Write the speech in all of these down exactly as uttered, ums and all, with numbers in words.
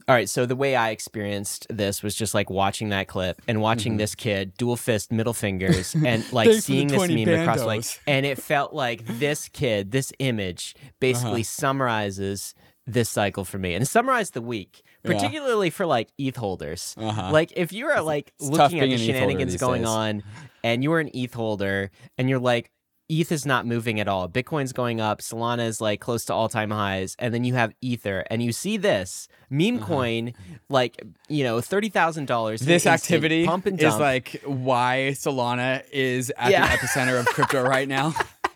All right, so the way I experienced this was just like watching that clip and watching Mhm. this kid dual fist middle fingers and like Thanks for the seeing this twenty meme across like, bandos. and it felt like this kid, this image basically Uh-huh. summarizes this cycle for me and summarized the week, Yeah. particularly for like E T H holders. Uh-huh. Like if you are like it's tough looking at being the an E T H holder shenanigans these going days. on and you're an E T H holder and you're like, E T H is not moving at all. Bitcoin's going up. Solana is like close to all-time highs. And then you have Ether. And you see this meme Uh-huh. coin, like, you know, thirty thousand dollars. This activity pump and is dump. like why Solana is at Yeah. the epicenter of crypto right now.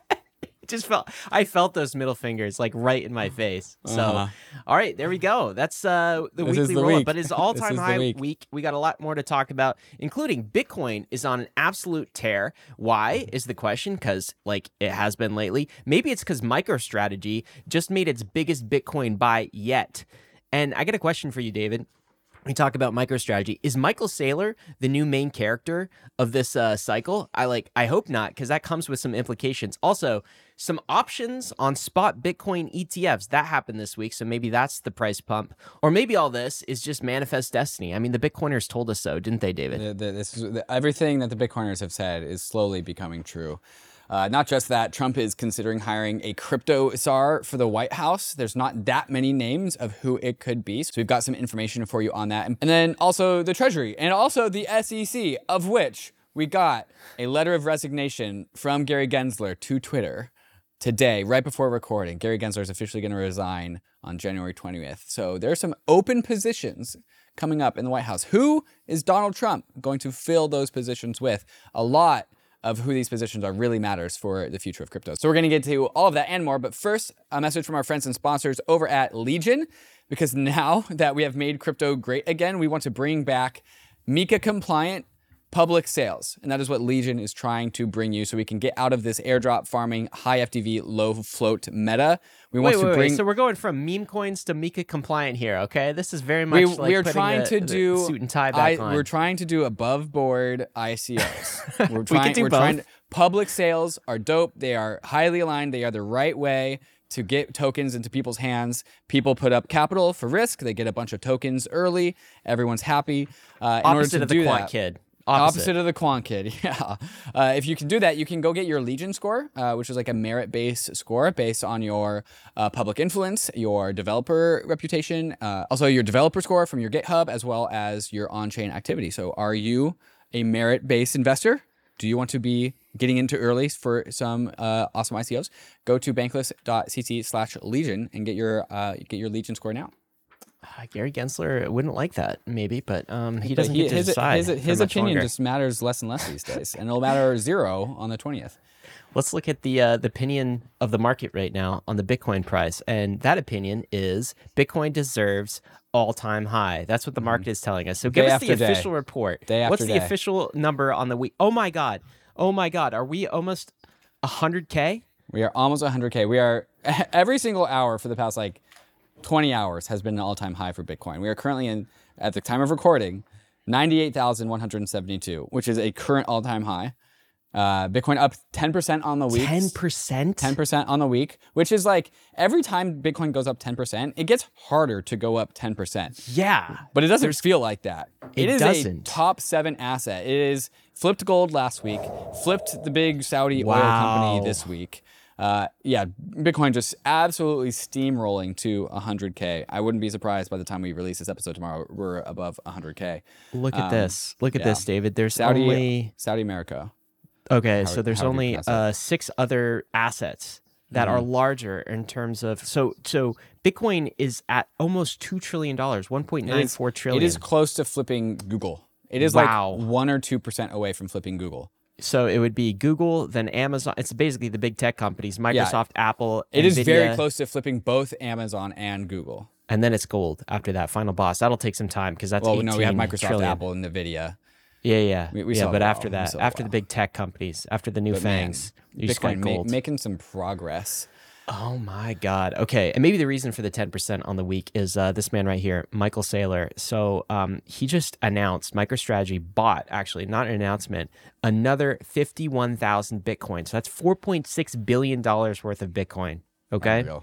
It just felt, I felt those middle fingers like right in my face. So, Uh-huh. all right, there we go. That's uh, the This is weekly the roll up. week. But it's This all-time is the high week. week. We got a lot more to talk about, including Bitcoin is on an absolute tear. Why is the question? Because like it has been lately. Maybe it's because MicroStrategy just made its biggest Bitcoin buy yet. And I got a question for you, David. We talk about MicroStrategy. Is Michael Saylor the new main character of this uh, cycle? I like. I hope not, because that comes with some implications. Also, some options on spot Bitcoin E T Fs that happened this week, so maybe that's the price pump, or maybe all this is just manifest destiny. I mean, the Bitcoiners told us so, didn't they, David? The- the- this is, the, everything that the Bitcoiners have said is slowly becoming true. Uh, not just that, Trump is considering hiring a crypto czar for the White House. There's not that many names of who it could be. So we've got some information for you on that. And then also the Treasury and also the S E C, of which we got a letter of resignation from Gary Gensler to Twitter today, right before recording. Gary Gensler is officially going to resign on January twentieth. So there are some open positions coming up in the White House. Who is Donald Trump going to fill those positions with? A lot of who these positions are really matters for the future of crypto. So we're going to get to all of that and more. But first, a message from our friends and sponsors over at Legion, because now that we have made crypto great again, we want to bring back MiCA compliant public sales. And that is what Legion is trying to bring you so we can get out of this airdrop farming, high F T V, low float meta. We want Wait, to wait, bring wait. So we're going from meme coins to Mika compliant here, okay? This is very much we, like we are putting trying the- to the do suit and tie I, back on. we're trying to do above board I C Os. We're We trying can do we're trying both. to, public sales are dope. They are highly aligned. They are the right way to get tokens into people's hands. People put up capital for risk. They get a bunch of tokens early. Everyone's happy. Uh, in order Opposite to of the do quant that, kid. Opposite. Opposite. of the quant kid, yeah. Uh, if you can do that, you can go get your Legion score, uh, which is like a merit-based score based on your uh, public influence, your developer reputation, uh, also your developer score from your GitHub, as well as your on-chain activity. So are you a merit-based investor? Do you want to be getting into early for some uh, awesome I C Os? Go to bankless.cc slash Legion and get your uh, get your Legion score now. Uh, Gary Gensler wouldn't like that, maybe, but um, he But doesn't get to his, decide. his, for his much opinion longer. just matters less and less these days, and it'll matter zero on the twentieth. Let's look at the uh, the opinion of the market right now on the Bitcoin price, and that opinion is Bitcoin deserves all-time high. That's what the market is telling us. So give Day us the after day. official report. Day What's after the day. official number on the week? Oh my god! Oh my god! Are we almost one hundred K? We are almost one hundred K. We are every single hour for the past like twenty hours has been an all-time high for Bitcoin. We are currently in, at the time of recording, ninety-eight thousand one hundred seventy-two, which is a current all-time high. Uh, Bitcoin up ten percent on the week. Ten percent. ten percent on the week, which is like every time Bitcoin goes up ten percent, it gets harder to go up ten percent. Yeah. But it doesn't feel like that. It is doesn't. a top seven asset. It is flipped gold last week, flipped the big Saudi oil Wow. company this week. Uh, yeah, Bitcoin just absolutely steamrolling to one hundred K. I wouldn't be surprised by the time we release this episode tomorrow, we're above one hundred K. Look at Um, this. Look at yeah. this, David. There's Saudi, only Saudi America. okay. how- so there's how do you only pronounce it? uh, six other assets that Mm-hmm. are larger in terms of so so Bitcoin is at almost two trillion dollars, one point nine four trillion. It is close to flipping Google. It is Wow. like one or two percent away from flipping Google. So it would be Google, then Amazon. It's basically the big tech companies: Microsoft, Apple. It is very Nvidia, close to flipping both Amazon and Google. and then it's gold after that final boss. That'll take some time because that's Well, no, we have eighteen Microsoft, trillion. Apple, and Nvidia. Yeah, yeah, We- we yeah. saw But it after all. We that, saw it after the all. big tech companies, after the new But man, fangs, you just got Bitcoin ma- gold. making some progress. Oh my God. Okay. And maybe the reason for the ten percent on the week is uh, this man right here, Michael Saylor. So um, he just announced, MicroStrategy bought, actually, not an announcement, another fifty-one thousand Bitcoin. So that's four point six billion dollars worth of Bitcoin. Okay. Unreal.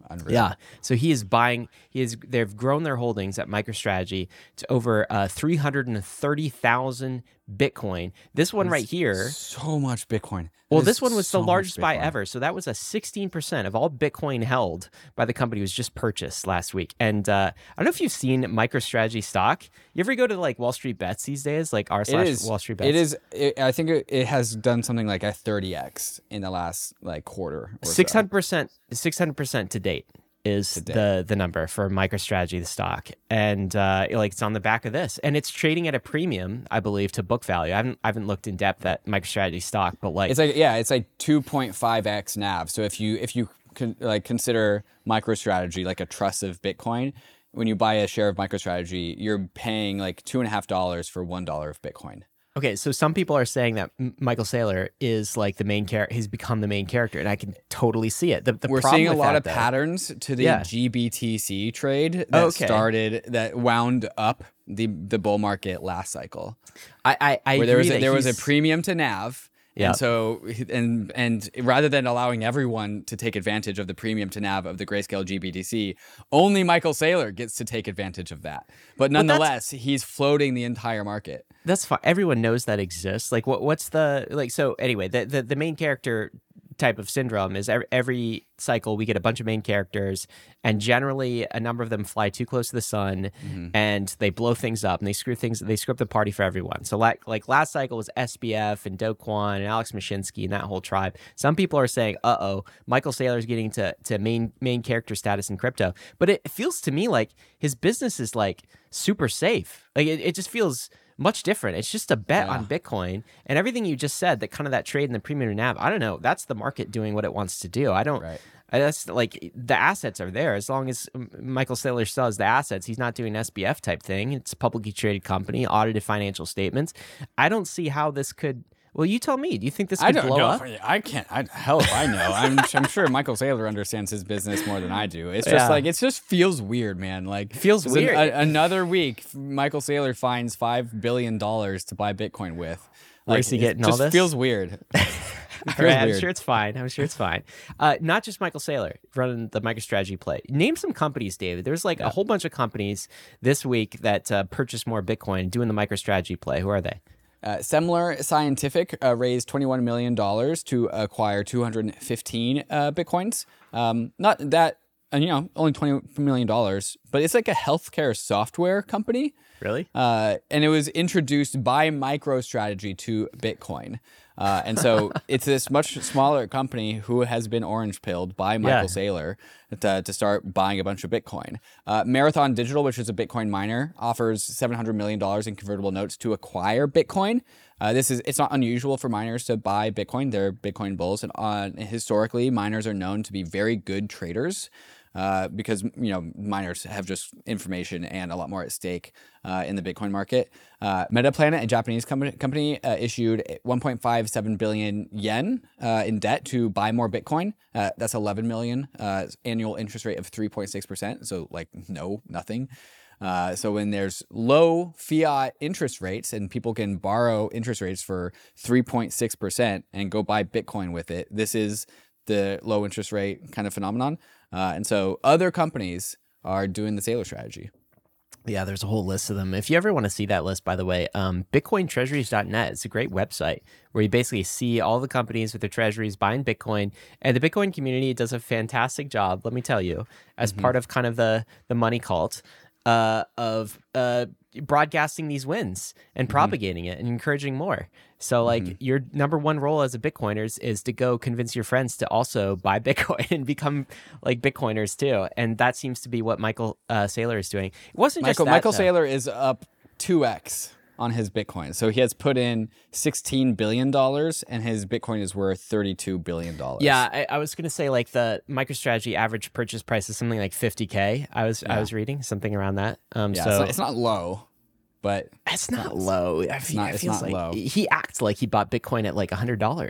Unreal. Yeah. So he is buying, he is, they've grown their holdings at MicroStrategy to over uh, three hundred thirty thousand Bitcoin. This one right here. So much Bitcoin. Well, That this is one was so the much largest buy Bitcoin. ever. So that was a sixteen percent of all Bitcoin held by the company was just purchased last week. And uh, I don't know if you've seen MicroStrategy stock. You ever go to like Wall Street Bets these days, like r It slash is Wall Street Bets? It is. It, I think it, it has done something like a thirty x in the last like quarter. Or so. six hundred percent, six hundred percent to date is To date. the the number for MicroStrategy, the stock, and uh, like it's on the back of this, and it's trading at a premium, I believe, to book value. I haven't I haven't looked in depth at MicroStrategy stock, but like It's like yeah, it's like two point five x N A V. So if you if you con, like consider MicroStrategy like a trust of Bitcoin, when you buy a share of MicroStrategy, you're paying like two and a half dollars for one dollar of Bitcoin. okay, so some people are saying that M- Michael Saylor is like the main character. He's become the main character, and I can totally see it. The, the We're problem seeing a with lot that, of though- patterns to the Yeah. G B T C trade that Oh, okay. started that wound up the the bull market last cycle. I I, I Where there was agree a, that there was a he's- premium to N A V. Yeah. And so, and and rather than allowing everyone to take advantage of the premium to N A V of the Grayscale G B T C, only Michael Saylor gets to take advantage of that. But that's- nonetheless, he's floating the entire market. That's fine. Everyone knows that exists. Like, what? What's the like? So anyway, the the, the main character type of syndrome is every, every cycle we get a bunch of main characters, and generally a number of them fly too close to the sun, and they blow things up and they screw things. They screw up the party for everyone. So like like last cycle was S B F and Do Kwon and Alex Mashinsky and that whole tribe. Some people are saying, uh oh, Michael Saylor is getting to to main main character status in crypto, but it feels to me like his business is like super safe. Like it, it just feels much different. It's just a bet Yeah. on Bitcoin, and everything you just said, that kind of that trade in the premium N A V. I don't know. That's the market doing what it wants to do. I don't. Right. I- That's like the assets are there as long as um, Michael Saylor sells the assets. He's not doing an S B F type thing. It's a publicly traded company, audited financial statements. I don't see how this could. Well, you tell me. Do you think this could I don't blow know. up? I can't. I, hell if I know. I'm, I'm sure Michael Saylor understands his business more than I do. It's just Yeah. like it just feels weird, man. Like Feels just an- weird. a- another week, Michael Saylor finds five billion dollars to buy Bitcoin with. Like, Where's he it getting all just this? feels weird. It All feels right, I'm weird. sure it's fine. I'm sure it's fine. Uh, not just Michael Saylor running the MicroStrategy play. Name some companies, David. There's like a whole bunch of companies this week that uh, purchased more Bitcoin doing the MicroStrategy play. Who are they? Uh, Semler Scientific uh, raised twenty-one million dollars to acquire two hundred fifteen uh, Bitcoins. Um, not that, uh, you know, only twenty million dollars, but it's like a healthcare software company. Really? Uh, and it was introduced by MicroStrategy to Bitcoin. Uh, and so it's this much smaller company who has been orange pilled by Michael Yeah. Saylor to, to start buying a bunch of Bitcoin. Uh, Marathon Digital, which is a Bitcoin miner, offers seven hundred million dollars in convertible notes to acquire Bitcoin. Uh, this is it's not unusual for miners to buy Bitcoin. They're Bitcoin bulls, and uh, historically, miners are known to be very good traders. Uh, because you know miners have just information and a lot more at stake uh, in the Bitcoin market. Uh, Metaplanet, a Japanese company, company uh, issued one point five seven billion yen uh, in debt to buy more Bitcoin. Uh, that's eleven million uh, annual interest rate of three point six percent. So like no, nothing. Uh, so when there's low fiat interest rates and people can borrow interest rates for three point six percent and go buy Bitcoin with it, this is the low interest rate kind of phenomenon. Uh, and so other companies are doing the Saylor strategy. Yeah, there's a whole list of them. If you ever want to see that list, by the way, um, bitcoin treasuries dot net is a great website where you basically see all the companies with their treasuries buying Bitcoin. And the Bitcoin community does a fantastic job, let me tell you, as Mm-hmm. part of kind of the, the money cult uh, of uh, broadcasting these wins and Mm-hmm. propagating it and encouraging more. So like your number one role as a Bitcoiner is, is to go convince your friends to also buy Bitcoin and become like Bitcoiners too. And that seems to be what Michael uh, Saylor is doing. It wasn't Michael, just that, Michael though. Saylor is up two x on his Bitcoin. So he has put in sixteen billion dollars and his Bitcoin is worth thirty-two billion dollars. Yeah, I, I was gonna say like the MicroStrategy average purchase price is something like fifty K. I was I Yeah. was reading something around that. Um, Yeah, so it's, not, it's not low, but it's not low. I feel, not- it it's feels not like low. he acts like he bought Bitcoin at like a hundred dollars.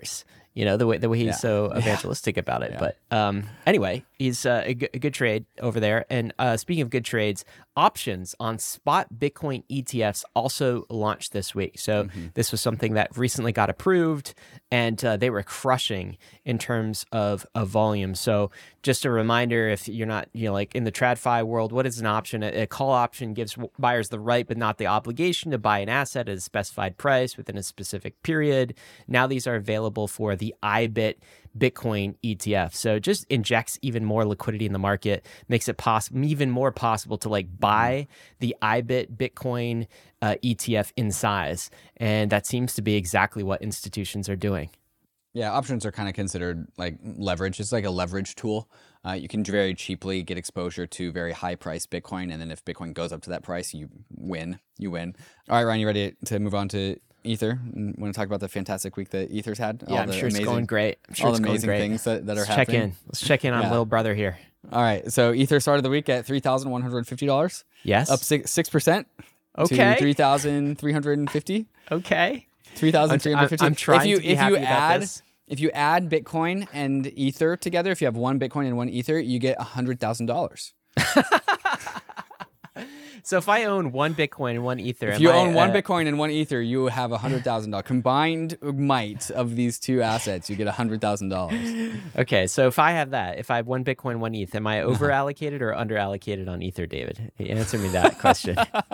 You know, the way the way he's Yeah. so Yeah. evangelistic about it. Yeah. But um, anyway, he's uh, a, good, a good trade over there. And uh, speaking of good trades, options on spot Bitcoin E T Fs also launched this week. So Mm-hmm. this was something that recently got approved, and uh, they were crushing in terms of, of volume. So just a reminder, if you're not, you know, like in the TradFi world, what is an option? A, a call option gives buyers the right but not the obligation to buy an asset at a specified price within a specific period. Now these are available for the I B I T Bitcoin E T F. So it just injects even more liquidity in the market, makes it possible, even more possible to like buy the I B I T Bitcoin uh, E T F in size. And that seems to be exactly what institutions are doing. Yeah, options are kind of considered like leverage. It's like a leverage tool. Uh, you can very cheaply get exposure to very high price Bitcoin, and then if Bitcoin goes up to that price, you win. You win. All right, Ryan, you ready to move on to Ether? Want to talk about the fantastic week that Ether's had? Yeah, all I'm the sure it's amazing, going great. I'm sure all it's the going amazing great. things that, that are Let's happening. check in. Let's check in on Yeah. little brother here. All right, so Ether started the week at three thousand one hundred fifty dollars, Yes. up six six percent. Okay. To three thousand three hundred fifty. Okay. Three thousand three hundred fifty. I'm- I'm trying if you to be if happy you about add this. if you add Bitcoin and Ether together, if you have one Bitcoin and one Ether, you get a hundred thousand dollars. So if I own one Bitcoin and one Ether, If am you I, own one uh, Bitcoin and one Ether, you have a hundred thousand dollars combined might of these two assets. You get a hundred thousand dollars. Okay, so if I have that, if I have one Bitcoin, one E T H, am I over allocated or under allocated on Ether, David? Answer me that question.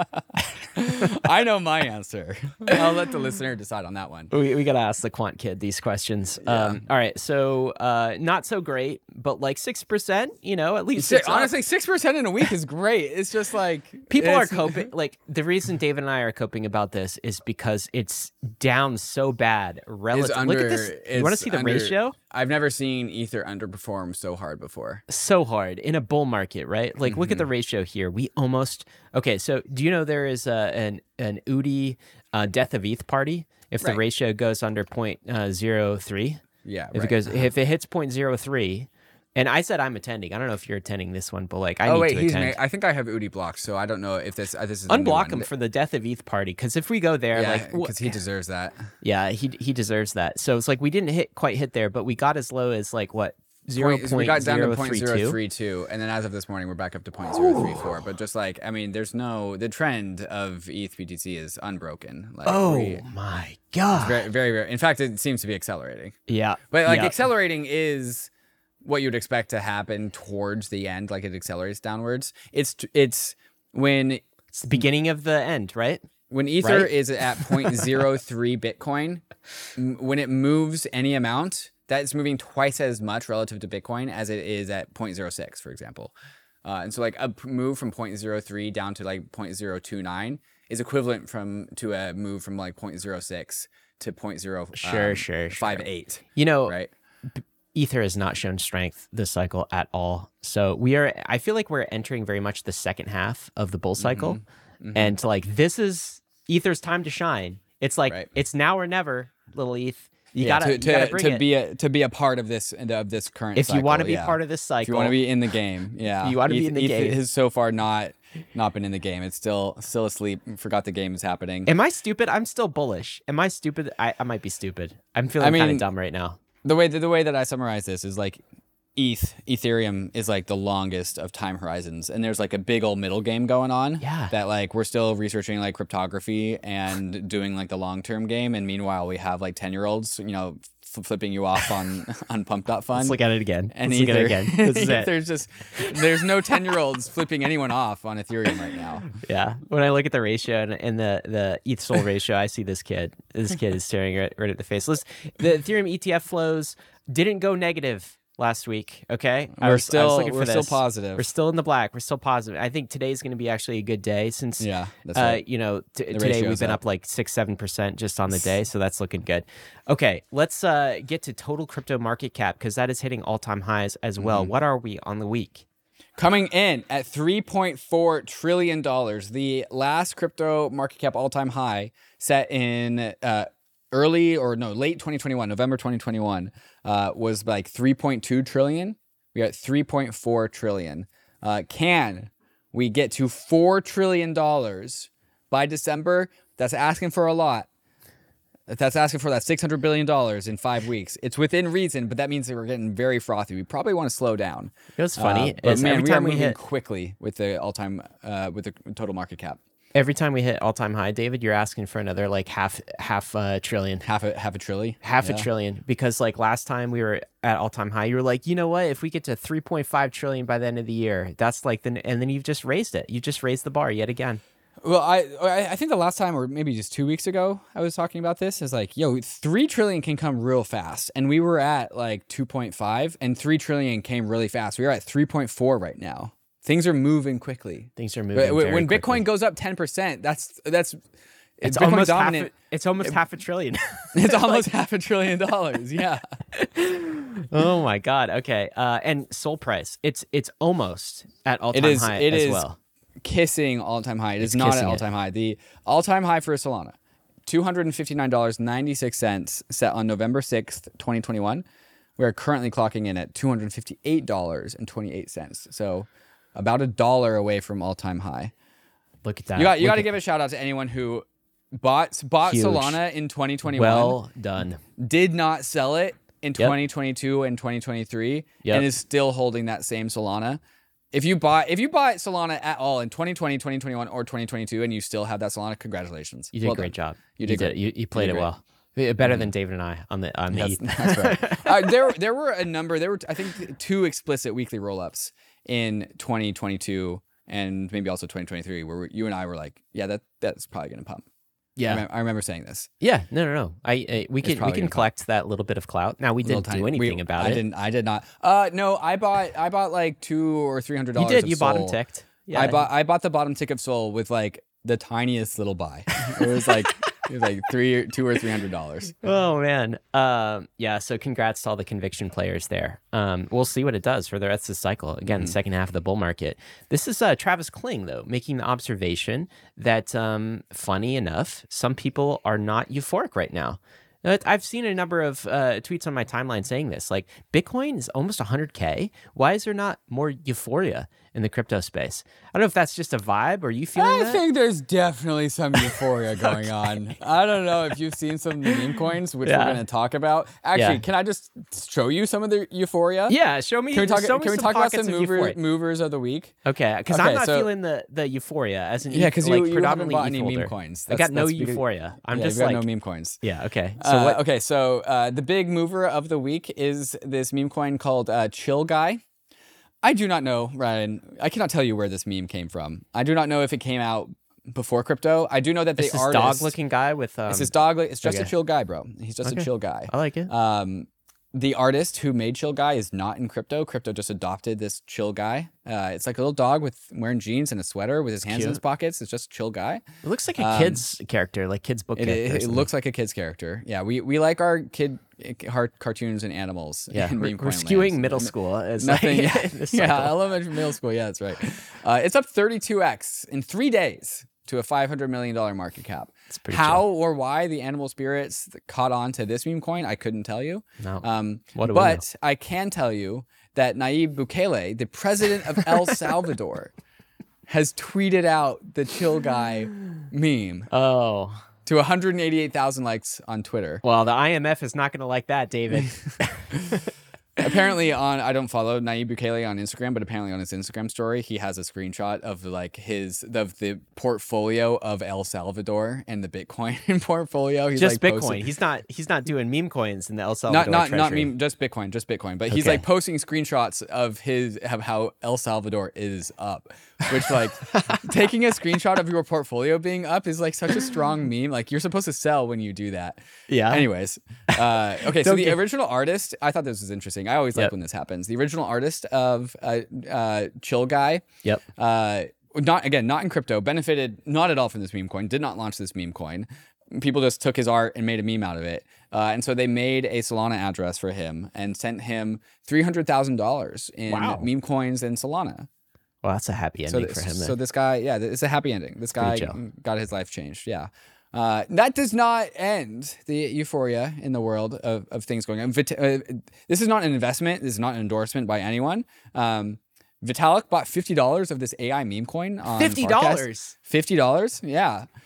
I know my answer. I'll let the listener decide on that one. We, we got to ask the quant kid these questions. Um, all right, so uh, not so great, but like six percent, you know, at least. Si- it's up. honestly, six percent in a week is great. It's just like People are it's- coping. Like the reason David and I are coping about this is because it's down so bad. Relative. It's under, Look at this. You want to it's see the under- ratio? I've never seen Ether underperform so hard before. So hard in a bull market, right? Like, look at Mm-hmm. the ratio here. We almost okay. So, do you know there is a, an an U D I uh, death of E T H party if the Right. ratio goes under point uh, zero three? Yeah, If right. it goes, if it hits point zero three, and I said I'm attending. I don't know if you're attending this one, but like I oh need wait, to he's. attend. Ma- I think I have Udi blocked, so I don't know if this. Uh, this is a new Unblock one. him for the death of E T H party because if we go there, Yeah, like wh- because he deserves that. yeah, he he deserves that. So it's like we didn't hit quite hit there, but we got as low as like what zero Point, so we point got down to zero point three zero two. three two, and then as of this morning, we're back up to point zero three four. But just like, I mean, there's no the trend of E T H B T C is unbroken. Like, Oh we- my god! very, very, very. In fact, it seems to be accelerating. Yeah, But like yeah. accelerating is what you'd expect to happen towards the end. Like it accelerates downwards. It's it's when It's the beginning of the end, right? when Ether Right? is at point zero three Bitcoin, m- when it moves any amount, that's moving twice as much relative to Bitcoin as it is at point zero six, for example. Uh, and so like a p- move from point zero three down to like point zero two nine is equivalent from to a move from like point zero six to point zero Sure, sure, five sure. eight, You know, right? Ether has not shown strength this cycle at all. So we are. I feel like we're entering very much the second half of the bull cycle, Mm-hmm. and like this is Ether's time to shine. It's like Right. it's now or never, little E T H. You Yeah, gotta, to, to, you gotta bring to it. be a to be a part of this of this current. If you want to be part of this cycle, if you want to be in the game, yeah, you wanna be E T H in the E T H game. has so far not not been in the game. It's still still asleep. Forgot the game is happening. Am I stupid? I'm still bullish. Am I stupid? I, I might be stupid. I'm feeling kind mean, of dumb right now. the way the way that I summarize this is like E T H Ethereum is like the longest of time horizons, and there's like a big old middle game going on. Yeah. that like we're still researching like cryptography and doing like the long term game, and meanwhile we have like ten year olds, you know, f- flipping you off on on pump dot fun. Let's look at it again. And Let's look at it Ether- again. This is it. there's just there's no ten year olds flipping anyone off on Ethereum right now. Yeah. When I look at the ratio and, and the the E T H Sol ratio, I see this kid. This kid is staring right, right at the face. Let's, the Ethereum E T F flows didn't go negative last week. Okay, I We're was- I was still looking for we're still this. positive. We're still in the black. We're still positive. I think today's going to be actually a good day since Yeah, that's uh, right. you know t- The today we've ratio's been up. up like six seven percent just on the day, so that's looking good. Okay, let's uh, get to total crypto market cap because that is hitting all time highs as well. Mm-hmm. What are we on the week? Coming in at three point four trillion dollars, the last crypto market cap all time high set in uh, early or no late twenty twenty-one, November twenty twenty-one, uh, was like three point two trillion. We got three point four trillion. Uh, can we get to four trillion dollars by December? That's asking for a lot. That's asking for that six hundred billion dollars in five weeks. It's within reason, but that means that we're getting very frothy. We probably want to slow down. It was funny. Uh, but is man, every we are time we moving hit quickly with the all-time, uh, with the total market cap. every time we hit all time high, David, you're asking for another like half half uh, trillion. Half a half a trillion. Half Yeah. a trillion. Because like last time we were at all time high, you were like, you know what? If we get to three point five trillion by the end of the year, that's like the and then you've just raised it. You just raised the bar yet again. Well, I I I think the last time, or maybe just two weeks ago, I was talking about this. Is like, yo, three trillion can come real fast, and we were at like two point five, and three trillion came really fast. We are at three point four right now. Things are moving quickly. Things are moving. When, very when Bitcoin quickly. goes up ten percent, that's that's it's Bitcoin almost half dominant. a, it's almost half a trillion. It's almost half a trillion dollars. Yeah. Oh my god. Okay. Uh, and Sol price, it's it's almost at all It time is- high it as is well. Kissing all-time high. It is It's not at kissing it. all-time high. The all-time high for Solana, two hundred fifty-nine dollars and ninety-six cents, set on November sixth, twenty twenty-one. We are currently clocking in at two hundred fifty-eight dollars and twenty-eight cents. So about a dollar away from all-time high. Look at that. You got you Look got to at- give a shout out to anyone who bought bought Huge. Solana in twenty twenty-one, well done. did not sell it in Yep. twenty twenty-two and twenty twenty-three, Yep. and is still holding that same Solana. If you bought if you bought Solana at all in twenty twenty, twenty twenty-one, or twenty twenty-two, and you still have that Solana, congratulations. You did Well a great done. job. You did great. You, you played did it great. Mm-hmm. well. Better than David and I on the on the That's, E T H. that's right. uh, there there were a number. There were I think two explicit weekly rollups in twenty twenty-two and maybe also twenty twenty-three, where you and I were like, yeah, that that's probably gonna pump. I, Yeah. remember, I remember saying this. Yeah. No, no, no. I, I we can we probably can gonna collect that little bit of clout. Now we Little didn't tiny- do anything we- about I it. didn't. I did not. Uh, no, I bought. I bought like two or three hundred You dollars. did. Of You bottom Sol. ticked. Yeah. I bought. I bought the bottom tick of Soul with like the tiniest little buy. It was like it was like three, two or three hundred dollars. Oh man. Um. Yeah. So congrats to all the conviction players there. Um. We'll see what it does for the rest of the cycle. Again, Mm-hmm. the second half of the bull market. This is uh, Travis Kling though making the observation that, um, funny enough, some people are not euphoric right now. Uh, I've seen a number of uh, tweets on my timeline saying this. Like, Bitcoin is almost one hundred K. Why is there not more euphoria in the crypto space? I don't know if that's just a vibe. Or are you feeling I that? think there's definitely some euphoria going on. I don't know if you've seen some of the meme coins, which Yeah. we're going to talk about. Actually, Yeah. can I just show you some of the euphoria? Yeah, show me. Can we talk? show me Can we talk about pockets some of mover, euphoria. movers of the week? Okay, because Okay, I'm not so- feeling the, the euphoria as an Yeah, e- because like you, you haven't predominantly bought any e-folder. meme coins. I got no because- euphoria. I'm yeah, just you've got like, no meme coins. yeah, okay. So Uh, what? Okay, so uh, the big mover of the week is this meme coin called uh, Chill Guy. I do not know, Ryan. I cannot tell you where this meme came from. I do not know if it came out before crypto. I do know that It's the this artist, dog-looking guy with. Um, It's this dog. It's just okay. a chill guy, bro. He's just Okay. a chill guy. I like it. Um, the artist who made Chill Guy is not in crypto. Crypto just adopted this Chill Guy. Uh, it's like a little dog with wearing jeans and a sweater with his hands in cute. his pockets. It's just Chill Guy. It looks like a um, kid's character, like kid's book It, character. it, or it something. looks like a kid's character. Yeah, we, we like our kid heart cartoons and animals. Yeah, in we're, meme we're coin skewing lands. middle N- school. As Nothing. like, Yeah, in this yeah, cycle. elementary middle school. Yeah, that's right. Uh, it's up thirty-two x in three days to a five hundred million dollars market cap. It's pretty How chill. or why the animal spirits caught on to this meme coin, I couldn't tell you. No. Um, What do we know? but I can tell you that Nayib Bukele, the president of El Salvador, has tweeted out the Chill Guy meme Oh, to one hundred eighty-eight thousand likes on Twitter. well, the I M F is not going to like that, David. Apparently on I don't follow Nayib Bukele on Instagram, but apparently on his Instagram story, he has a screenshot of like his of the portfolio of El Salvador and the Bitcoin portfolio. He's just like Bitcoin. posting- He's not. He's not doing meme coins in the El Salvador not not not treasury. meme, just Bitcoin, just Bitcoin. But he's Okay. like posting screenshots of his of how El Salvador is up, which like taking a screenshot of your portfolio being up is like such a strong meme. Like you're supposed to sell when you do that. Yeah. Anyways, uh, okay. So Don't the get- original artist, I thought this was interesting. I always like Yep. when this happens. The original artist of uh, uh, Chill Guy, Yep. uh, not again, not in crypto, benefited not at all from this meme coin. Did not launch this meme coin. People just took his art and made a meme out of it. Uh, and so they made a Solana address for him and sent him three hundred thousand dollars in Wow. meme coins and Solana. Well, that's a happy So, ending th- for him. Then. so this guy, yeah, th- it's a happy ending. This guy Pretty chill. got his life changed. Yeah. Uh, that does not end the euphoria in the world of, of things going on. Vit- uh, this is not an investment. This is not an endorsement by anyone. Um, Vitalik bought fifty dollars of this A I meme coin on Fifty Farcast. dollars. Fifty dollars, yeah.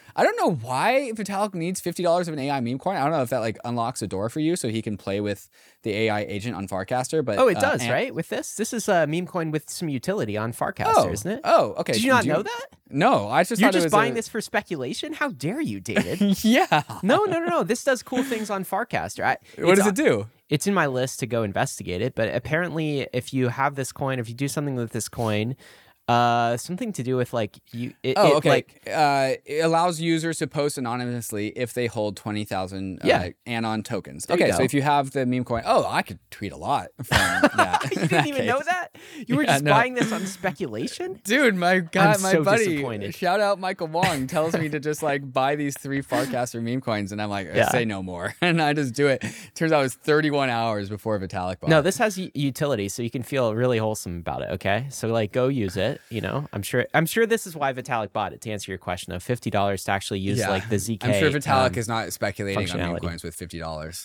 I don't know why Vitalik needs fifty dollars of an A I meme coin. I don't know if that like unlocks a door for you so he can play with the A I agent on Farcaster. But Oh, it uh, does, and- right? With this? This is a meme coin with some utility on Farcaster, Oh, isn't it? oh, okay. Did you not Do know that? No, I just You're thought it just was buying a- this for speculation? How dare you, David? Yeah. no, no, no, no. This does cool things on Farcaster. I, What it's- does it do? It's in my list to go investigate it, but apparently if you have this coin, if you do something with this coin, uh, something to do with like you. It, Oh, it, okay. Like, uh, it allows users to post anonymously if they hold twenty thousand uh, Yeah. Anon tokens. There you Okay, so go. if you have the meme coin, oh, I could tweet a lot from that. you didn't even know that? You were Yeah, just no. buying this on speculation? Dude, my God, I'm my so buddy, disappointed. shout out Michael Wong, tells me to just like buy these three Farcaster meme coins, and I'm like, Yeah. say no more, and I just do it. Turns out it was thirty-one hours before Vitalik bought. No, it. this has u- utility, so you can feel really wholesome about it. Okay, so like, go use it. You know, I'm sure. I'm sure this is why Vitalik bought it. To answer your question, though, fifty dollars to actually use Yeah. like the Z K. I'm sure Vitalik um, is not speculating on meme functionality. coins with fifty dollars.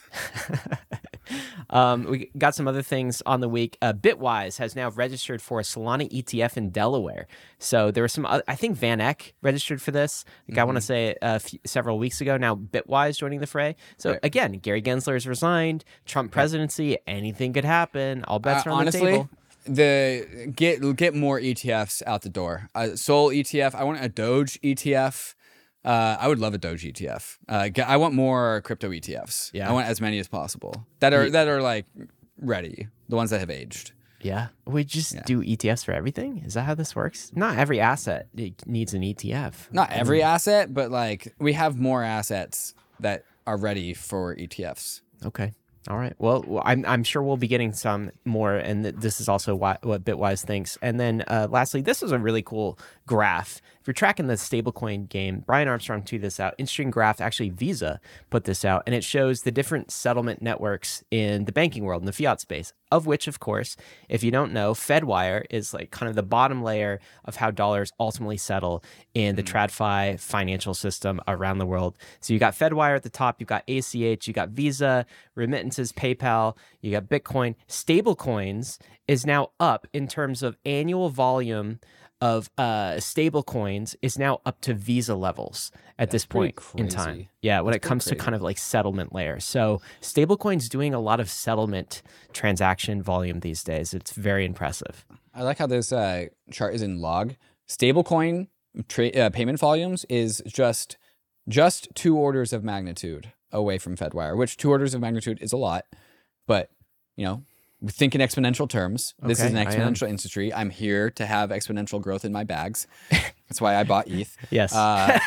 Um, we got some other things on the week. Uh, Bitwise has now registered for a Solana E T F in Delaware. So there were some, oth- I think Van Eck registered for this. Like I want to say a few, several weeks ago. Now Bitwise joining the fray. So Right. again, Gary Gensler has resigned. Trump presidency, anything could happen. All bets Uh, are on honestly, the table. the get get more E T Fs out the door. Uh, Sol E T F. I want a Doge E T F. Uh, I would love a Doge E T F. Uh, g- I want more crypto E T Fs. Yeah. I want as many as possible that are Ye- that are like ready. The ones that have aged. Yeah, we just Yeah. do E T Fs for everything. Is that how this works? Not every asset it needs an E T F. Not Mm. every asset, but like we have more assets that are ready for E T Fs. Okay. All right. Well, w- I'm I'm sure we'll be getting some more, and th- this is also why, what Bitwise thinks. And then, uh, lastly, this is a really cool graph. If you're tracking the stablecoin game, Brian Armstrong tweeted this out. Interesting graph. Actually, Visa put this out, and it shows the different settlement networks in the banking world, in the fiat space. Of which, of course, if you don't know, FedWire is like kind of the bottom layer of how dollars ultimately settle in the TradFi financial system around the world. So you got FedWire at the top, you got A C H, you got Visa, remittances, PayPal, you got Bitcoin. Stablecoins is now up in terms of annual volume of uh, stable coins is now up to Visa levels at this pretty point in time. crazy. Yeah, when That's it pretty comes to crazy. kind of like settlement layer. So stablecoins doing a lot of settlement transaction volume these days. It's very impressive. I like how this uh, chart is in log. Stablecoin tra- uh, payment volumes is just just two orders of magnitude away from FedWire, which two orders of magnitude is a lot, but you know, think in exponential terms. This is Okay, an I am. exponential industry. I'm here to have exponential growth in my bags. That's why I bought E T H. Yes. Uh,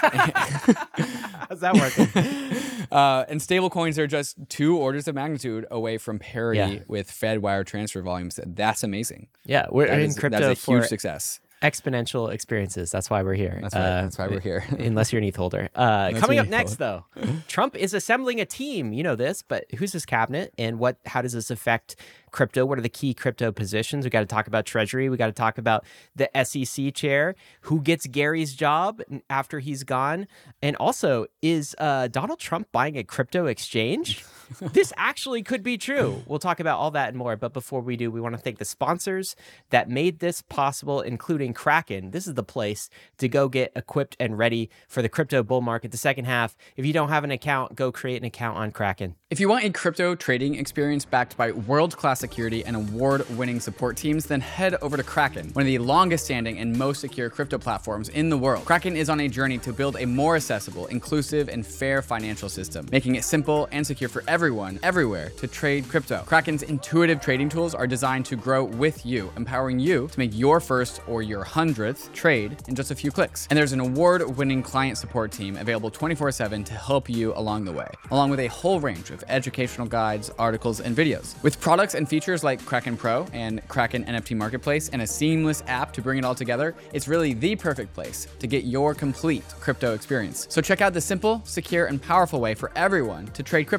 How's that working? uh, and stable coins are just two orders of magnitude away from parity Yeah. with FedWire transfer volumes. That's amazing. Yeah, we're That in is, crypto that's a for huge success. exponential experiences. That's why we're here. That's right. Uh, That's why we're here. unless you're an E T H holder. Uh, Unless coming you're up an E T H next, though, Trump is assembling a team. You know this, but who's his cabinet, and what? How does this affect crypto? What are the key crypto positions? We got to talk about Treasury. We got to talk about the S E C chair. Who gets Gary's job after he's gone? And also, is uh, Donald Trump buying a crypto exchange? This actually could be true. We'll talk about all that and more. But before we do, we want to thank the sponsors that made this possible, including Kraken. This is the place to go get equipped and ready for the crypto bull market, the second half. If you don't have an account, go create an account on Kraken. If you want a crypto trading experience backed by world-class security and award-winning support teams, then head over to Kraken, one of the longest-standing and most secure crypto platforms in the world. Kraken is on a journey to build a more accessible, inclusive, and fair financial system, making it simple and secure for everyone, everywhere, to trade crypto. Kraken's intuitive trading tools are designed to grow with you, empowering you to make your first or your hundredth trade in just a few clicks. And there's an award-winning client support team available twenty-four seven to help you along the way, along with a whole range of educational guides, articles, and videos. With products and features like Kraken Pro and Kraken N F T Marketplace and a seamless app to bring it all together, it's really the perfect place to get your complete crypto experience. So check out the simple, secure, and powerful way for everyone to trade crypto. Whether you're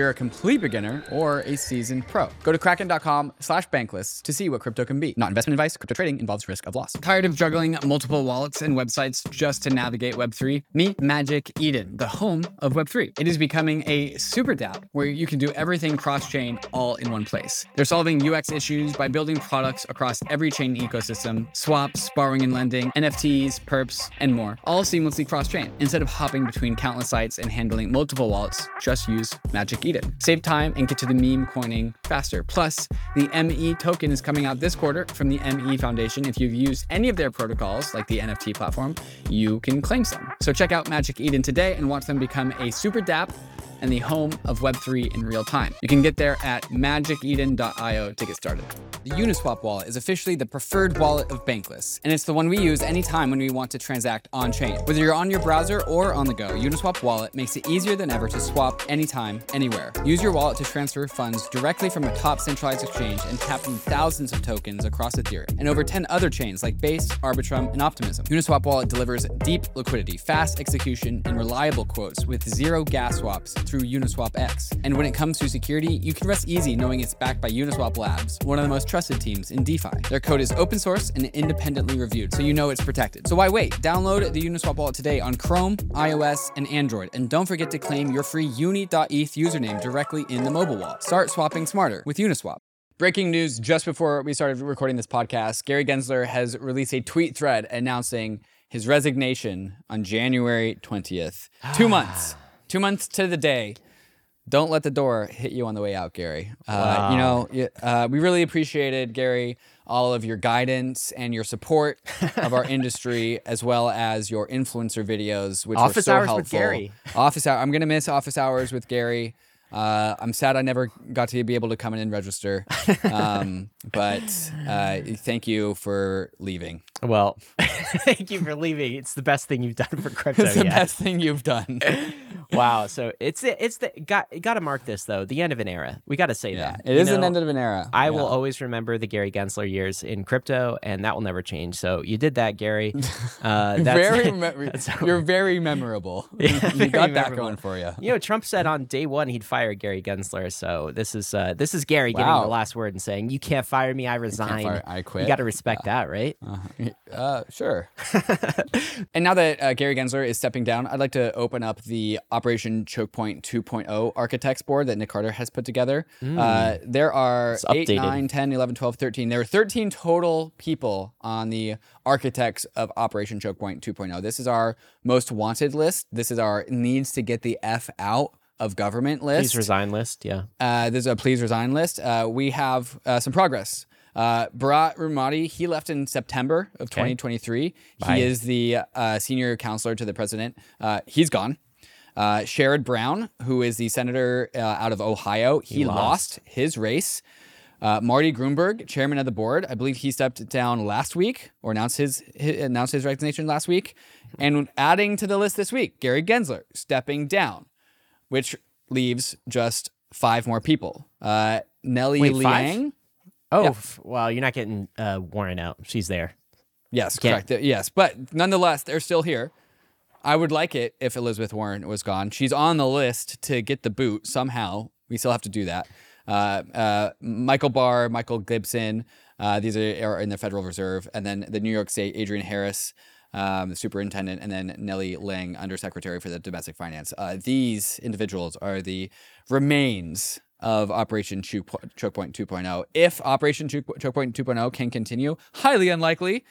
you're a complete beginner or a seasoned pro. Go to kraken.com slash bankless to see what crypto can be. Not investment advice. Crypto trading involves risk of loss. Tired of juggling multiple wallets and websites just to navigate Web three? Meet Magic Eden, the home of Web three. It is becoming a super dApp where you can do everything cross-chain all in one place. They're solving U X issues by building products across every chain ecosystem, swaps, borrowing and lending, N F Ts, perps, and more, all seamlessly cross-chain. Instead of hopping between countless sites and handling multiple wallets, just use Magic Eden. Save time and get to the meme coining faster. Plus, the M E token is coming out this quarter from the M E Foundation. If you've used any of their protocols, like the N F T platform, you can claim some. So check out Magic Eden today and watch them become a super dApp and the home of Web three in real time. You can get there at magic eden dot io to get started. The Uniswap wallet is officially the preferred wallet of Bankless, and it's the one we use anytime when we want to transact on-chain. Whether you're on your browser or on the go, Uniswap wallet makes it easier than ever to swap anytime, anywhere. Use your wallet to transfer funds directly from a top centralized exchange and tap in thousands of tokens across Ethereum and over ten other chains like Base, Arbitrum, and Optimism. Uniswap wallet delivers deep liquidity, fast execution, and reliable quotes with zero gas swaps through Uniswap X. And when it comes to security, you can rest easy knowing it's backed by Uniswap Labs, one of the most trusted teams in DeFi. Their code is open source and independently reviewed, so you know it's protected. So why wait? Download the Uniswap wallet today on Chrome, iOS, and Android. And don't forget to claim your free uni dot e t h username directly in the mobile wallet. Start swapping smarter with Uniswap. Breaking news just before we started recording this podcast, Gary Gensler has released a tweet thread announcing his resignation on January twentieth. Two months. Two months to the day. Don't let the door hit you on the way out, Gary. Uh, Wow. You know, uh, we really appreciated, Gary, all of your guidance and your support of our industry, as well as your influencer videos, which Office were so hours with helpful. Gary. Office hour. I'm gonna miss office hours with Gary. Uh, I'm sad I never got to be able to come in and register, um, but uh, thank you for leaving. Well, thank you for leaving. It's the best thing you've done for crypto It's the yet. best thing you've done. Wow. So it's it's the got got to mark this though, the end of an era. We got to say Yeah, that. it You is an know, end of an era. I Yeah. will always remember the Gary Gensler years in crypto, and that will never change. So you did that, Gary. Uh, that's, very, me- that's you're very memorable. Yeah, you very got that memorable. going for you. You know, Trump said on day one he'd fire Gary Gensler. So this is uh, this is Gary getting Wow. the last word and saying, "You can't fire me. I resign." fire- I quit. You got to respect that, right? Uh, uh, sure. And now that uh, Gary Gensler is stepping down, I'd like to open up the Operation Choke Point two point oh architects board that Nick Carter has put together. Uh, there are It's eight, updated. nine, ten, eleven, twelve, thirteen. There are thirteen total people on the architects of Operation Choke Point two point oh. This is our most wanted list. This is our needs to get the F out of government list. Please resign list. Yeah. Uh, there's a please resign list. Uh, we have uh, some progress. Uh, Bharat Rumadi, he left in September of twenty twenty-three. Bye. He is the uh, senior counselor to the president. Uh, he's gone. Uh, Sherrod Brown, who is the senator uh, out of Ohio, he, He lost. lost. his race. Uh, Marty Grunberg, chairman of the board, I believe he stepped down last week or announced his, his announced his resignation last week. And adding to the list this week, Gary Gensler stepping down, which leaves just five more people. Uh, Nellie Wait, five? Liang. Oh, Yeah. f- well, you're not getting uh, Warren out. She's there. Yes, Yeah. correct. Uh, Yes, but nonetheless, they're still here. I would like it if Elizabeth Warren was gone. She's on the list to get the boot somehow. We still have to do that. Uh, uh, Michael Barr, Michael Gibson, uh, these are, are in the Federal Reserve. And then the New York State, Adrian Harris, um, the superintendent, and then Nellie Liang, undersecretary for the domestic finance. Uh, these individuals are the remains of Operation Choke Choke Point two point oh. If Operation Choke Choke Point two point oh can continue, highly unlikely,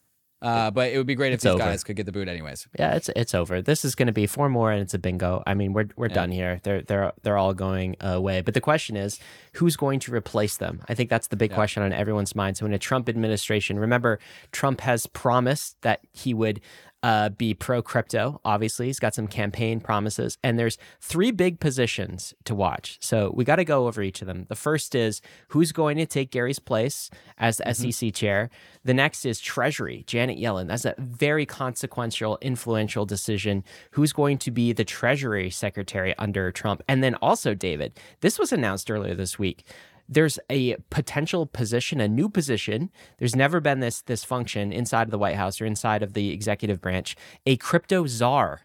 uh, but it would be great if It's these over. guys could get the boot anyways. Yeah, it's it's over. This is going to be four more, and it's a bingo. I mean, we're we're done here. They're they're they're all going away. But the question is, who's going to replace them? I think that's the big Yeah. question on everyone's mind. So in a Trump administration, remember, Trump has promised that he would uh, be pro crypto. Obviously, he's got some campaign promises, and there's three big positions to watch. So we got to go over each of them. The first is who's going to take Gary's place as the S E C chair. The next is Treasury, Janet Yellen. That's a very consequential, influential decision. Who's going to be the Treasury Secretary under Trump? And then also, David, this was announced earlier this week. There's a potential position, a new position. There's never been this this function inside of the White House or inside of the executive branch, a crypto czar.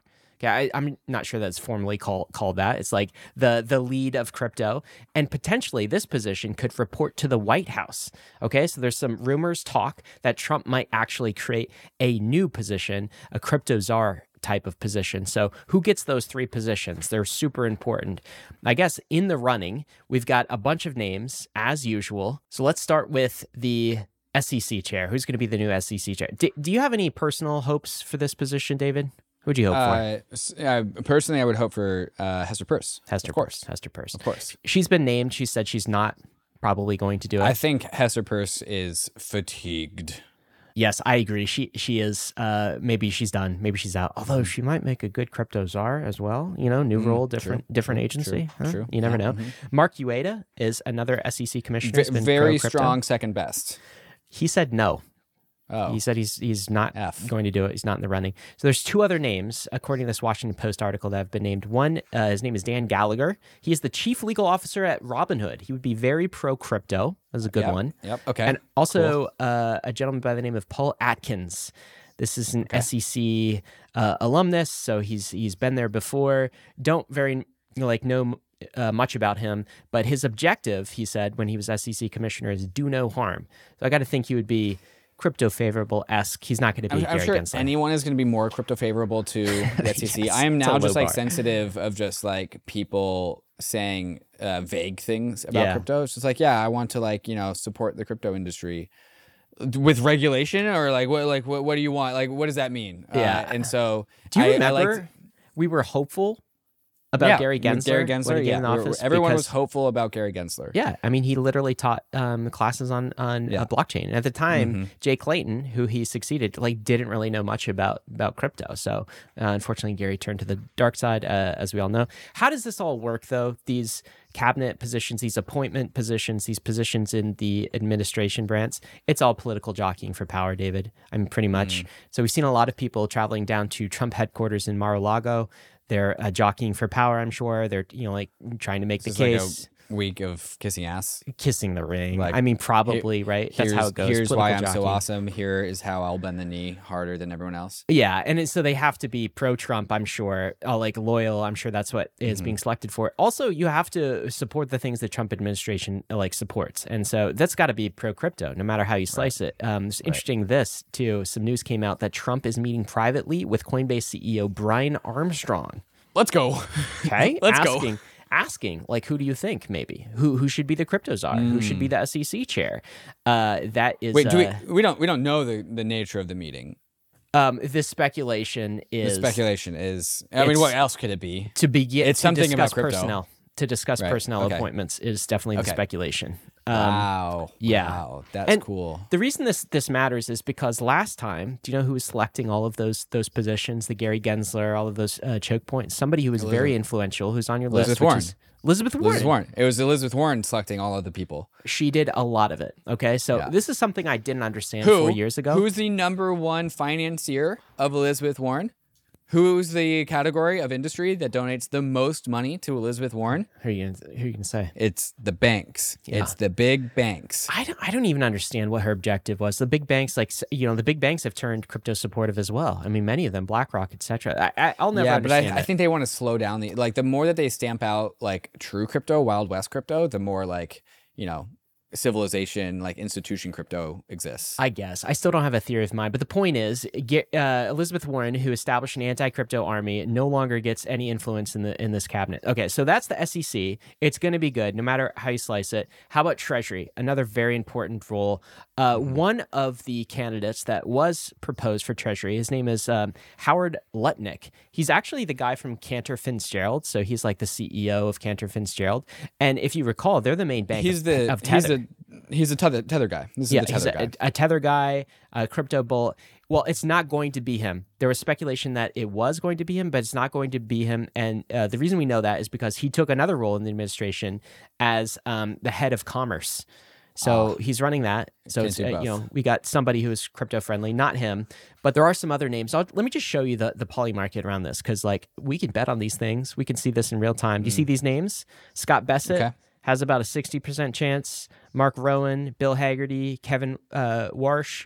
Okay, I, I'm not sure that's formally call, called that. It's like the the lead of crypto, and potentially this position could report to the White House. Okay, so there's some rumors, talk that Trump might actually create a new position, a crypto czar type of position. So who gets those three positions? They're super important. I guess in the running, we've got a bunch of names as usual. So let's start with the S E C chair. Who's going to be the new S E C chair? Do, do you have any personal hopes for this position, David? Who'd you hope for? Uh, s- uh, personally, I would hope for uh, Hester Peirce. Hester of course. Peirce. Hester Peirce. Of course. She's been named. She said she's not probably going to do it. I think Hester Peirce is fatigued. Yes, I agree. She she is. Uh, maybe she's done. Maybe she's out. Although she might make a good crypto czar as well. You know, new Mm, role, different true, different true, agency. true, huh? true. You never Yeah, know. mhm. Mark Ueda is another S E C commissioner. V- He's been very pro-crypto. strong second best. He said no. Oh, He said he's he's not F. going to do it. He's not in the running. So there's two other names, according to this Washington Post article, that have been named. One, uh, his name is Dan Gallagher. He is the chief legal officer at Robinhood. He would be very pro crypto. That's a good Yep, one. Yep. Okay. And also uh, a gentleman by the name of Paul Atkins. This is an S E C uh, alumnus, so he's he's been there before. Don't very you know, like know uh, much about him, but his objective, he said when he was S E C commissioner, is do no harm. So I got to think he would be crypto favorable esque. He's not going to be I'm, I'm Gary sure Gensler. anyone is going to be more crypto favorable to the S E C. Yes, I am it's a now low just like bar. sensitive of just like people saying uh, vague things about Yeah. crypto. It's just like, yeah, I want to like you know support the crypto industry with regulation or like what like what what do you want? Like what does that mean? Yeah. Uh, and so Do you I, I remember liked- we were hopeful about yeah, Gary with Gensler? Gary when Gensler, he yeah. came in we were- office? everyone Because- was hopeful about Gary Gensler. Yeah, I mean, he literally taught um, classes on on Yeah. uh, blockchain. And at the time, Mhm. Jay Clayton, who he succeeded, like didn't really know much about about crypto. So, uh, unfortunately, Gary turned to the dark side, uh, as we all know. How does this all work, though? These cabinet positions, these appointment positions, these positions in the administration branch, it's all political jockeying for power, David. I mean, pretty much. So we've seen a lot of people traveling down to Trump headquarters in Mar-a-Lago. They're uh, jockeying for power, I'm sure. They're, you know, like trying to make This the is case. like a week of kissing ass. Kissing the ring. Like, I mean, probably, right? That's Here's, how it goes. here's why I'm Political so jockeying. awesome. Here is how I'll bend the knee harder than everyone else. Yeah, and it, so they have to be pro-Trump, I'm sure, uh, like loyal. I'm sure that's what is Mm-hmm. being selected for. Also, you have to support the things the Trump administration uh, like supports, and so that's got to be pro-crypto, no matter how you slice it. Um, it's interesting. This too. Some news came out that Trump is meeting privately with Coinbase C E O Brian Armstrong. Let's go. Okay, Let's go. asking, asking, like, who do you think? Maybe who who should be the crypto czar? Who should be the S E C chair? Uh, that is. Hmm. Wait, do uh, we? We don't. We don't know the, the nature of the meeting. Um, this speculation The is speculation is. I mean, It's- what else could it be? to begin. It's to something discuss about crypto. personnel. To discuss Right, personnel okay. appointments is definitely the Okay. speculation. Um, wow. yeah. Wow. That's And- cool. The reason this this matters is because last time, do you know who was selecting all of those those positions? The Gary Gensler, all of those uh, choke points. Somebody who was very Elizabeth- influential, who's on your Elizabeth list. which Warren. is Elizabeth Warren. Elizabeth Warren. It was Elizabeth Warren selecting all of the people. She did a lot of it. Okay, so Yeah. this is something I didn't understand Who? four years ago. Who's the number one financier of Elizabeth Warren? Who's the category of industry that donates the most money to Elizabeth Warren? who are you gonna, who are you gonna say? It's the banks. Yeah. It's the big banks. I don't, I don't even understand what her objective was. The big banks, like s- you know, the big banks have turned crypto supportive as well. I mean, many of them, BlackRock, et cetera. I, I, I'll never yeah, but I, understand I it. think they want to slow down the like the more that they stamp out like true crypto, Wild West crypto, the more like you know civilization like institution crypto exists. I guess. I still don't have a theory of mine, but the point is, get, uh, Elizabeth Warren, who established an anti-crypto army, no longer gets any influence in the in this cabinet. Okay, so that's the S E C. It's going to be good, no matter how you slice it. How about Treasury? Another very important role. Uh, one of the candidates that was proposed for Treasury, his name is um, Howard Lutnick. He's actually the guy from Cantor Fitzgerald, so he's like the C E O of Cantor Fitzgerald. And if you recall, they're the main bank he's of, the of he's Tether. the he's a tether, tether guy. This is Yeah, the he's tether a, guy. a tether guy, a crypto bull. Well, it's not going to be him. There was speculation that it was going to be him, but it's not going to be him. And uh, the reason we know that is because he took another role in the administration as um, the head of commerce. So he's running that. So can't it's, do uh, you both. know, we got somebody who is crypto friendly, not him. But there are some other names. I'll, let me just show you the the poly market around this, because like we can bet on these things. We can see this in real time. Do you see these names? Scott Bessett Okay. has about a sixty percent chance. Mark Rowan, Bill Haggerty, Kevin uh, Warsh.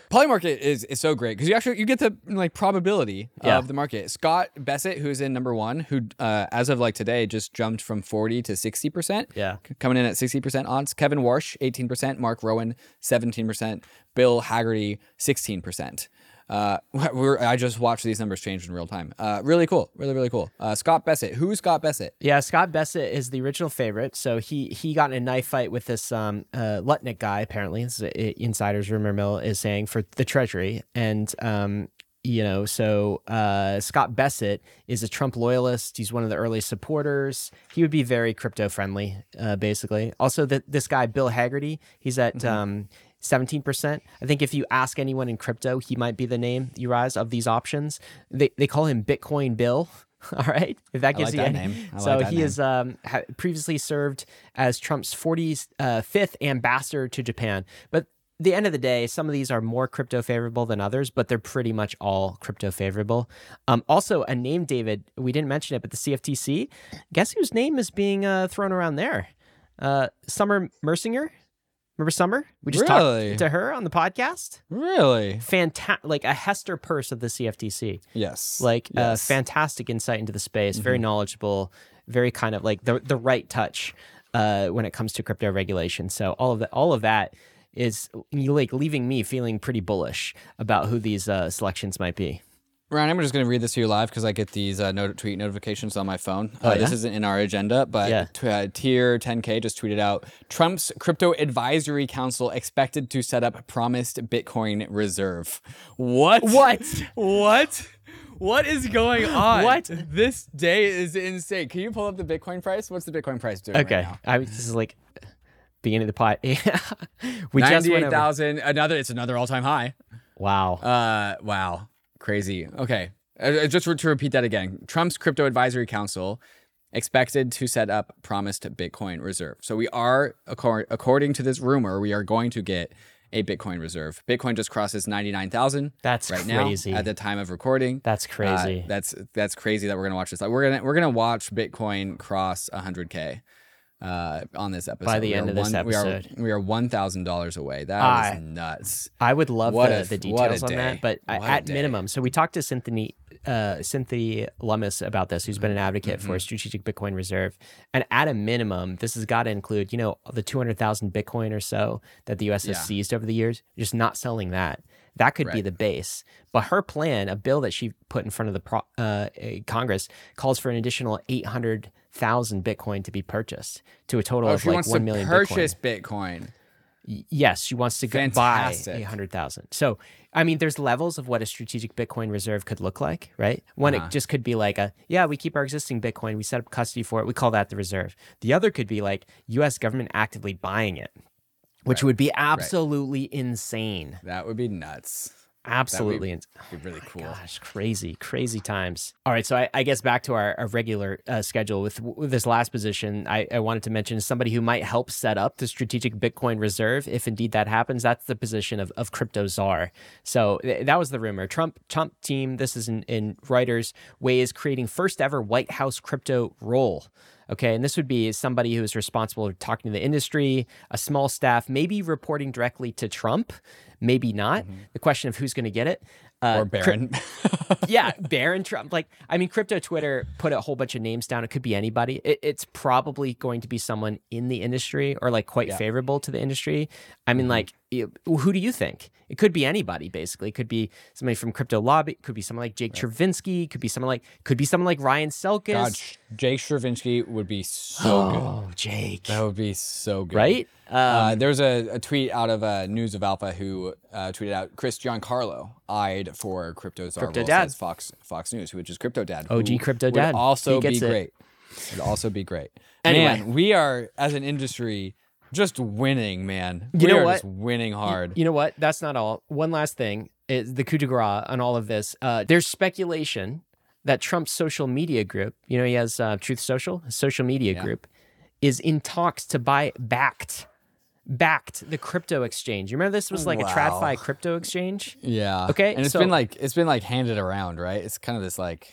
Polymarket is is so great because you actually you get the like probability Yeah. of the market. Scott Bessett, who's in number one, who uh, as of like today just jumped from forty to sixty percent. Yeah. Coming in at sixty percent odds. Kevin Warsh, eighteen percent. Mark Rowan, seventeen percent. Bill Haggerty, sixteen percent. Uh, we're, I just watched these numbers change in real time. Uh, really cool. Really, really cool. Uh, Scott Bessett. Who's Scott Bessett? Yeah, Scott Bessett is the original favorite. So he he got in a knife fight with this um, uh, Lutnick guy, apparently. This is a, insider's rumor mill is saying for the Treasury. And, um, you know, so uh, Scott Bessett is a Trump loyalist. He's one of the early supporters. He would be very crypto friendly, uh, basically. Also, the, this guy, Bill Haggerty, he's at... Mm-hmm. Um, seventeen percent. I think if you ask anyone in crypto, he might be the name, you rise, of these options. They they call him Bitcoin Bill. All right, if that I gives like you that any. name. I So like that he name. is um, ha- previously served as Trump's forty-fifth ambassador to Japan. But at the end of the day, some of these are more crypto favorable than others, but they're pretty much all crypto favorable. Um, also, a name, David, we didn't mention it, but the C F T C, guess whose name is being uh, thrown around there? Uh, Summer Mersinger. Remember Summer? We just Really? talked to her on the podcast. Really? Fantastic, like a Hester Purse of the C F T C. Yes. Like uh, Yes. fantastic insight into the space. Very knowledgeable. Very kind of like the the right touch uh, when it comes to crypto regulation. So all of that, all of that is like leaving me feeling pretty bullish about who these uh, selections might be. Ryan, I'm just going to read this to you live because I get these uh, not- tweet notifications on my phone. Oh, Uh, This yeah? isn't in our agenda, but Yeah. t- uh, Tier ten K just tweeted out, Trump's Crypto Advisory Council expected to set up promised Bitcoin reserve. What? What? What? What is going on? What? This day is insane. Can you pull up the Bitcoin price? What's the Bitcoin price doing Okay, right now? I this is like beginning of the pot. we just went ninety-eight over. thousand. Another. It's another all-time high. Wow. Uh, wow. Crazy. Okay. Uh, just to repeat that again, Trump's Crypto Advisory Council expected to set up promised Bitcoin reserve. So we are, accor- according to this rumor, we are going to get a Bitcoin reserve. Bitcoin just crosses ninety-nine thousand That's right crazy. now at the time of recording. That's crazy. Uh, that's that's crazy that we're gonna watch this. Like, we're gonna we're gonna watch Bitcoin cross one hundred K uh, on this episode. By the We end are of this one, episode. we are we are one thousand dollars away. That I- is nuts. I would love What the, a- the what a details on day. that, but I- What a at day. minimum, so we talked to Cynthia, uh, Cynthia Lummis about this, who's been an advocate Mm-hmm. for a strategic Bitcoin reserve, and at a minimum, this has got to include, you know, the two hundred thousand Bitcoin or so that the U S has Yeah. seized over the years. Just not selling that. That could be Right. the base. But her plan, a bill that she put in front of the pro, uh, uh, Congress, calls for an additional eight hundred thousand Bitcoin to be purchased to a total Oh, of she like wants one to million purchase Bitcoin. Bitcoin. Y- Yes, she wants to go buy Fantastic. eight hundred thousand. So, I mean, there's levels of what a strategic Bitcoin reserve could look like, right? One, Uh-huh. it just could be like a, yeah, we keep our existing Bitcoin, we set up custody for it, we call that the reserve. The other could be like U S government actively buying it, which Right. would be absolutely insane. That would be nuts. Absolutely insane. That'd be really cool. Gosh, crazy, crazy times. All right, so I, I guess back to our, our regular uh, schedule with, with this last position, I, I wanted to mention somebody who might help set up the strategic Bitcoin reserve. If indeed that happens, that's the position of, of crypto czar. So th- that was the rumor. Trump Trump team, this is in, in Reuters, Ways creating first ever White House crypto role. Okay, and this would be somebody who is responsible for talking to the industry, a small staff, maybe reporting directly to Trump, maybe not. The question of who's going to get it. Uh, Or Baron. yeah, Barron Trump. Like, I mean, crypto Twitter put a whole bunch of names down. It could be anybody. It, it's probably going to be someone in the industry or like quite Yeah. favorable to the industry. I mean, Mhm. like, you- who do you think? It could be anybody, basically. It could be somebody from Crypto Lobby. It could be someone like Jake Chervinsky. It could be someone like, could be someone like Ryan Selkis. God, Sh- Jake Stravinsky would be so good. oh, Jake. That would be so good. Right? Um, Uh, there was a, a tweet out of uh, News of Alpha who uh, tweeted out Chris Giancarlo eyed for Crypto Czar Crypto role, Dad. says Fox Fox News, which is Crypto Dad. O G who Crypto would Dad. also He be gets it. great. Would also be great. Anyway. Man, we are as an industry just winning, man. You we know are what? just winning hard. You know what? That's not all. One last thing is the coup de grace on all of this. Uh, there's speculation that Trump's social media group, you know, he has uh, Truth Social, his social media Yeah. group, is in talks to buy Backed, Backed, the crypto exchange. You remember this was like Wow. a TradFi crypto exchange? Yeah. Okay, And it's so- been like it's been like handed around, right? It's kind of this like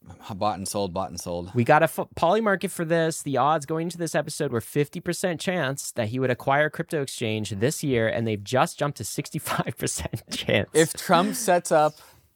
bought and sold, bought and sold. We got a f- Polymarket for this. The odds going into this episode were fifty percent chance that he would acquire a crypto exchange this year, and they've just jumped to sixty-five percent chance. If Trump sets up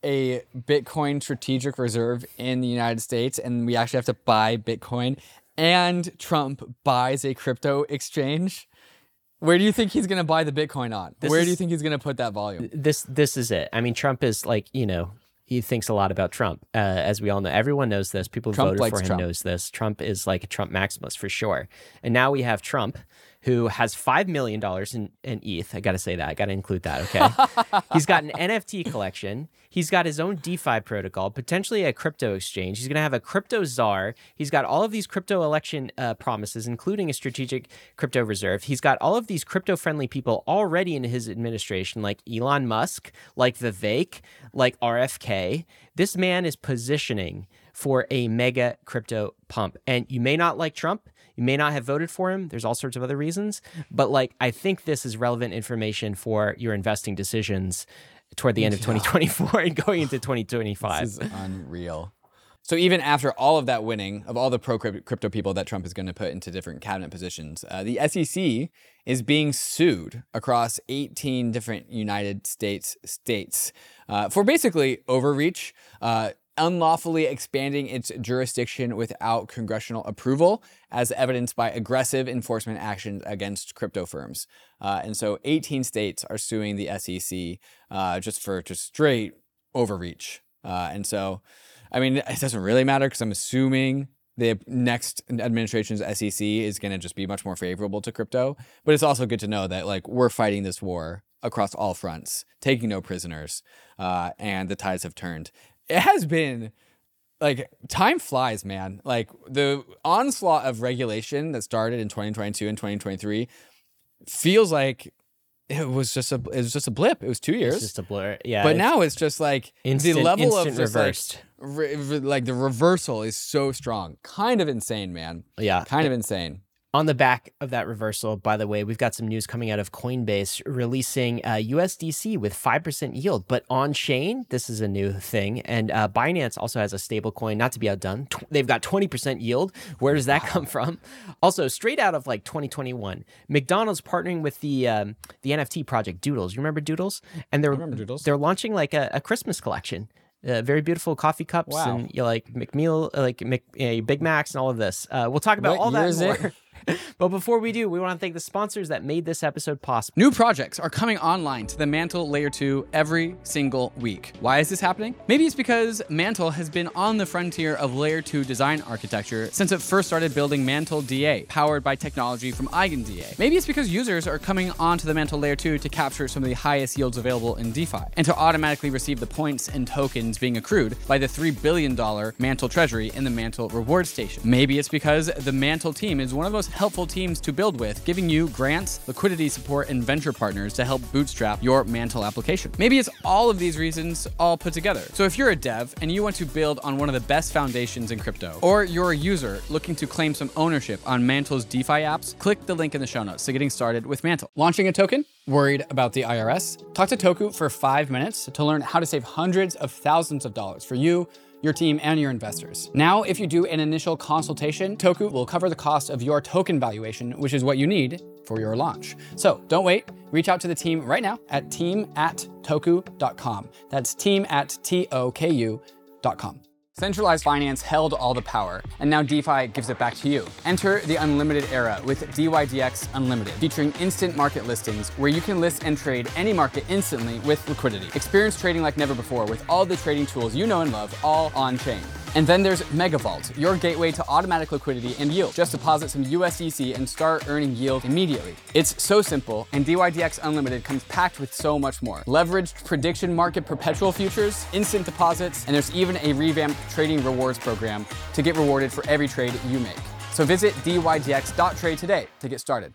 a Bitcoin strategic reserve in the United States and we actually have to buy Bitcoin and Trump buys a crypto exchange, where do you think he's going to buy the Bitcoin on? This Where is- do you think he's going to put that volume? This this is it. I mean, Trump is like, you know, he thinks a lot about Trump, uh, as we all know. Everyone knows this. People who Trump voted likes for him Trump. knows this. Trump is like a Trump maximus for sure. And now we have Trump, who has five million dollars in, in E T H. I got to say that. I got to include that, okay? He's got an N F T collection. He's got his own DeFi protocol, potentially a crypto exchange. He's going to have a crypto czar. He's got all of these crypto election uh, promises, including a strategic crypto reserve. He's got all of these crypto-friendly people already in his administration, like Elon Musk, like Vivek, like R F K. This man is positioning for a mega crypto pump. And you may not like Trump. You may not have voted for him. There's all sorts of other reasons. But like, I think this is relevant information for your investing decisions toward the end of twenty twenty-four and going into twenty twenty-five. This is unreal. So even after all of that winning of all the pro-crypto people that Trump is going to put into different cabinet positions, uh, the S E C is being sued across eighteen different United States states uh, for basically overreach, uh, unlawfully expanding its jurisdiction without congressional approval, as evidenced by aggressive enforcement actions against crypto firms. Uh, and so eighteen states are suing the S E C uh, just for just straight overreach. Uh, and so, I mean, it doesn't really matter because I'm assuming the next administration's S E C is going to just be much more favorable to crypto. But it's also good to know that like we're fighting this war across all fronts, taking no prisoners, uh, and the tides have turned. It has been like time flies, man. Like the onslaught of regulation that started in twenty twenty-two and twenty twenty-three feels like it was just a it was just a blip. It was two years. It's just a blur. Yeah. But it's now it's just like instant, the level instant of just reversed. like, re, re- like the reversal is so strong. Kind of insane, man. Yeah. Kind of insane. On the back of that reversal, by the way, we've got some news coming out of Coinbase releasing uh, U S D C with five percent yield. But on chain, this is a new thing. And uh, Binance also has a stable coin, not to be outdone. Tw- they've got twenty percent yield. Where does that come from? Also, straight out of like twenty twenty-one, McDonald's partnering with the um, the N F T project Doodles. You remember Doodles? And they're, remember Doodles. they're launching like a, a Christmas collection. Uh, very beautiful coffee cups Wow. and you know, like McMeal, like Mc, uh, Big Macs and all of this. Uh, we'll talk about What all year that is and it? more. But before we do, we want to thank the sponsors that made this episode possible. New projects are coming online to the Mantle Layer two every single week. Why is this happening? Maybe it's because Mantle has been on the frontier of Layer two design architecture since it first started building Mantle D A, powered by technology from EigenDA. Maybe it's because users are coming onto the Mantle Layer two to capture some of the highest yields available in DeFi, and to automatically receive the points and tokens being accrued by the three billion dollars Mantle treasury in the Mantle reward station. Maybe it's because the Mantle team is one of the most helpful teams to build with, giving you grants, liquidity support, and venture partners to help bootstrap your Mantle application. Maybe it's all of these reasons all put together. So if you're a dev and you want to build on one of the best foundations in crypto, or you're a user looking to claim some ownership on Mantle's DeFi apps, click the link in the show notes to getting started with Mantle. Launching a token? Worried about the I R S? Talk to Toku for five minutes to learn how to save hundreds of thousands of dollars for you, your team, and your investors. Now, if you do an initial consultation, Toku will cover the cost of your token valuation, which is what you need for your launch. So don't wait. Reach out to the team right now at team at toku dot com. That's team at T O K U dot com. Centralized finance held all the power, and now DeFi gives it back to you. Enter the unlimited era with D Y D X Unlimited, featuring instant market listings where you can list and trade any market instantly with liquidity. Experience trading like never before with all the trading tools you know and love, all on-chain. And then there's MegaVault, your gateway to automatic liquidity and yield. Just deposit some U S D C and start earning yield immediately. It's so simple, and D Y D X Unlimited comes packed with so much more. Leveraged prediction market perpetual futures, instant deposits, and there's even a revamped trading rewards program to get rewarded for every trade you make. So visit D Y D X dot trade today to get started.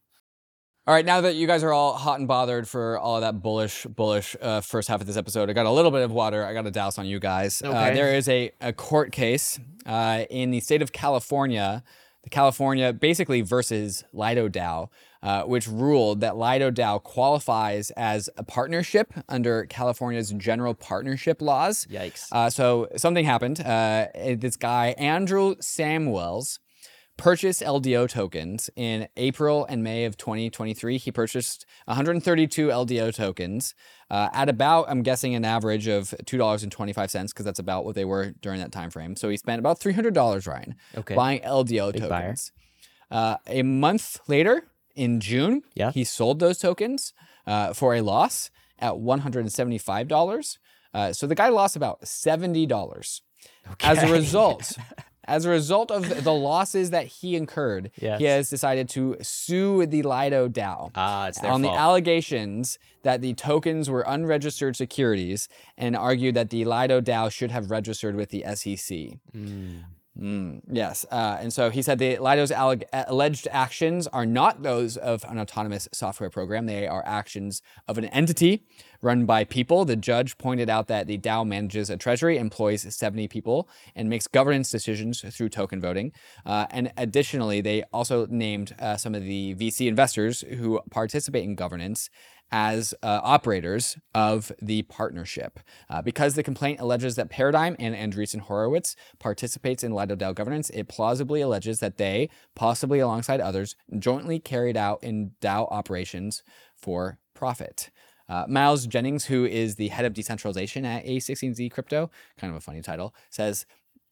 All right, now that you guys are all hot and bothered for all of that bullish, bullish uh, first half of this episode, I got a little bit of water. I got to douse on you guys. Uh, Okay. there is a, a court case uh, in the state of California the California basically versus Lido DAO, uh, which ruled that Lido DAO qualifies as a partnership under California's general partnership laws. Yikes. Uh, so something happened. Uh, this guy, Andrew Samuels, purchased L D O tokens in April and May of twenty twenty-three. He purchased one hundred thirty-two L D O tokens uh, at about, I'm guessing, an average of two dollars and twenty-five cents, because that's about what they were during that time frame. So he spent about three hundred dollars, Ryan, Okay. buying L D O Big tokens. Uh, a month later, in June, Yeah. he sold those tokens uh, for a loss at one hundred seventy-five dollars. Uh, so the guy lost about seventy dollars. As a Okay. result, as a result of the losses that he incurred, Yes. he has decided to sue the Lido DAO Ah, it's their on fault. the allegations that the tokens were unregistered securities, and argued that the Lido DAO should have registered with the S E C. Mm. Mm, yes. Uh, and so he said the Lido's alleg- alleged actions are not those of an autonomous software program. They are actions of an entity run by people. The judge pointed out that the DAO manages a treasury, employs seventy people, and makes governance decisions through token voting. Uh, and additionally, they also named uh, some of the V C investors who participate in governance as uh, operators of the partnership. Uh, because the complaint alleges that Paradigm and Andreessen Horowitz participates in Lido DAO governance, it plausibly alleges that they, possibly alongside others, jointly carried out in DAO operations for profit. Uh, Miles Jennings, who is the head of decentralization at A sixteen Z Crypto, kind of a funny title, says,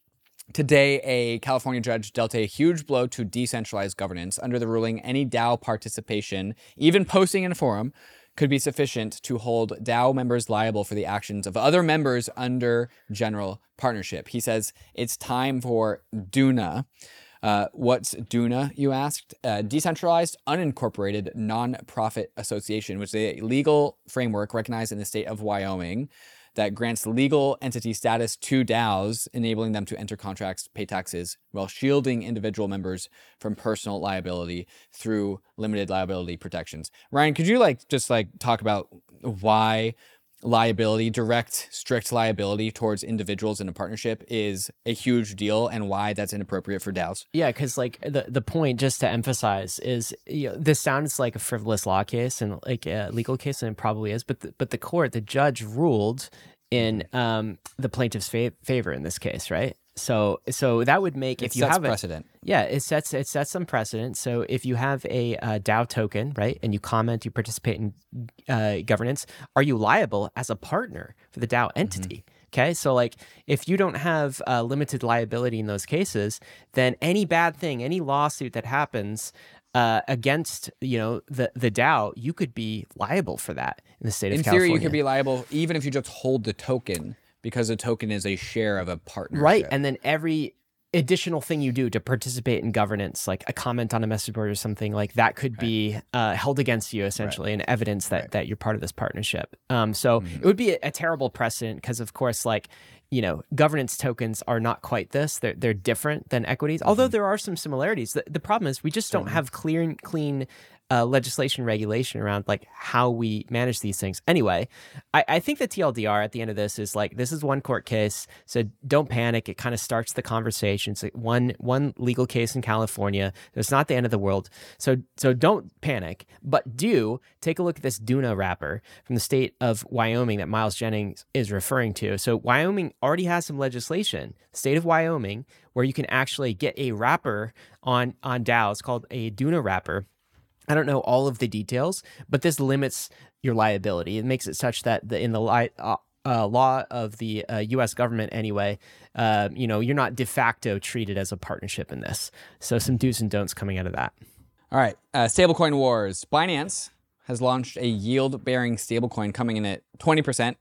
today, a California judge dealt a huge blow to decentralized governance. Under the ruling, any DAO participation, even posting in a forum, could be sufficient to hold DAO members liable for the actions of other members under general partnership. He says it's time for DUNA. Uh, what's DUNA, you asked? Uh, Decentralized Unincorporated Non-Profit Association, which is a legal framework recognized in the state of Wyoming that grants legal entity status to DAOs, enabling them to enter contracts, pay taxes, while shielding individual members from personal liability through limited liability protections. Ryan, could you like just like talk about why liability, direct, strict liability towards individuals in a partnership is a huge deal, and why that's inappropriate for DAOs? Yeah, because like the the point, just to emphasize, is, you know, this sounds like a frivolous law case and like a legal case, and it probably is. But the, but the court, the judge ruled in um, the plaintiff's fa- favor in this case, right? So so that would make, It if you sets have a, precedent. yeah, it sets it sets some precedent. So if you have a uh, DAO token, right, and you comment, you participate in uh, governance, are you liable as a partner for the DAO entity? Okay, so like if you don't have uh, limited liability in those cases, then any bad thing, any lawsuit that happens uh, against, you know, the the DAO, you could be liable for that in the state In of theory, California. you could be liable even if you just hold the token, because a token is a share of a partnership. right, and then every additional thing you do to participate in governance, like a comment on a message board or something like that, could be uh, held against you essentially, and evidence that Right. that you're part of this partnership. Um, so it would be a, a terrible precedent because, of course, like, you know, governance tokens are not quite this. They're they're different than equities, although there are some similarities. The, the problem is we just don't have clear, clean uh, legislation regulation around like how we manage these things. Anyway, I, I think the T L D R at the end of this is like, this is one court case, so don't panic. It kind of starts the conversation. It's like one one legal case in California. It's not the end of the world. So so don't panic, but do take a look at this DUNA wrapper from the state of Wyoming that Miles Jennings is referring to. So Wyoming already has some legislation, state of Wyoming, where you can actually get a wrapper on on DAOs called a DUNA wrapper. I don't know all of the details, but this limits your liability. It makes it such that the, in the li- uh, uh, law of the uh, U S government anyway, uh, you know, you're not de facto treated as a partnership in this. So some do's and don'ts coming out of that. All right, uh, stablecoin wars. Binance has launched a yield-bearing stablecoin coming in at twenty percent.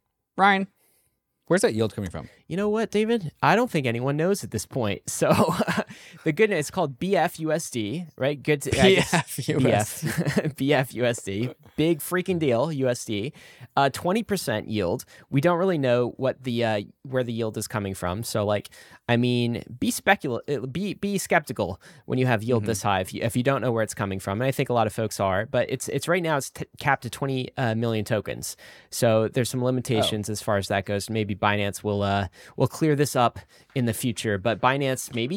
Ryan, where's that yield coming from? You know what, David? I don't think anyone knows at this point. So the good news, it's called B F U S D, right? Good to I guess- B F U S D. B F B F U S D. Big freaking deal, U S D. Uh, twenty percent yield. We don't really know what the uh, where the yield is coming from. So like, I mean, be specula- be be skeptical when you have yield this high if you, if you don't know where it's coming from. And I think a lot of folks are, but it's it's right now it's t- capped to twenty uh, million tokens. So there's some limitations as far as that goes. Maybe Binance will uh will clear this up in the future, but Binance may be getting into the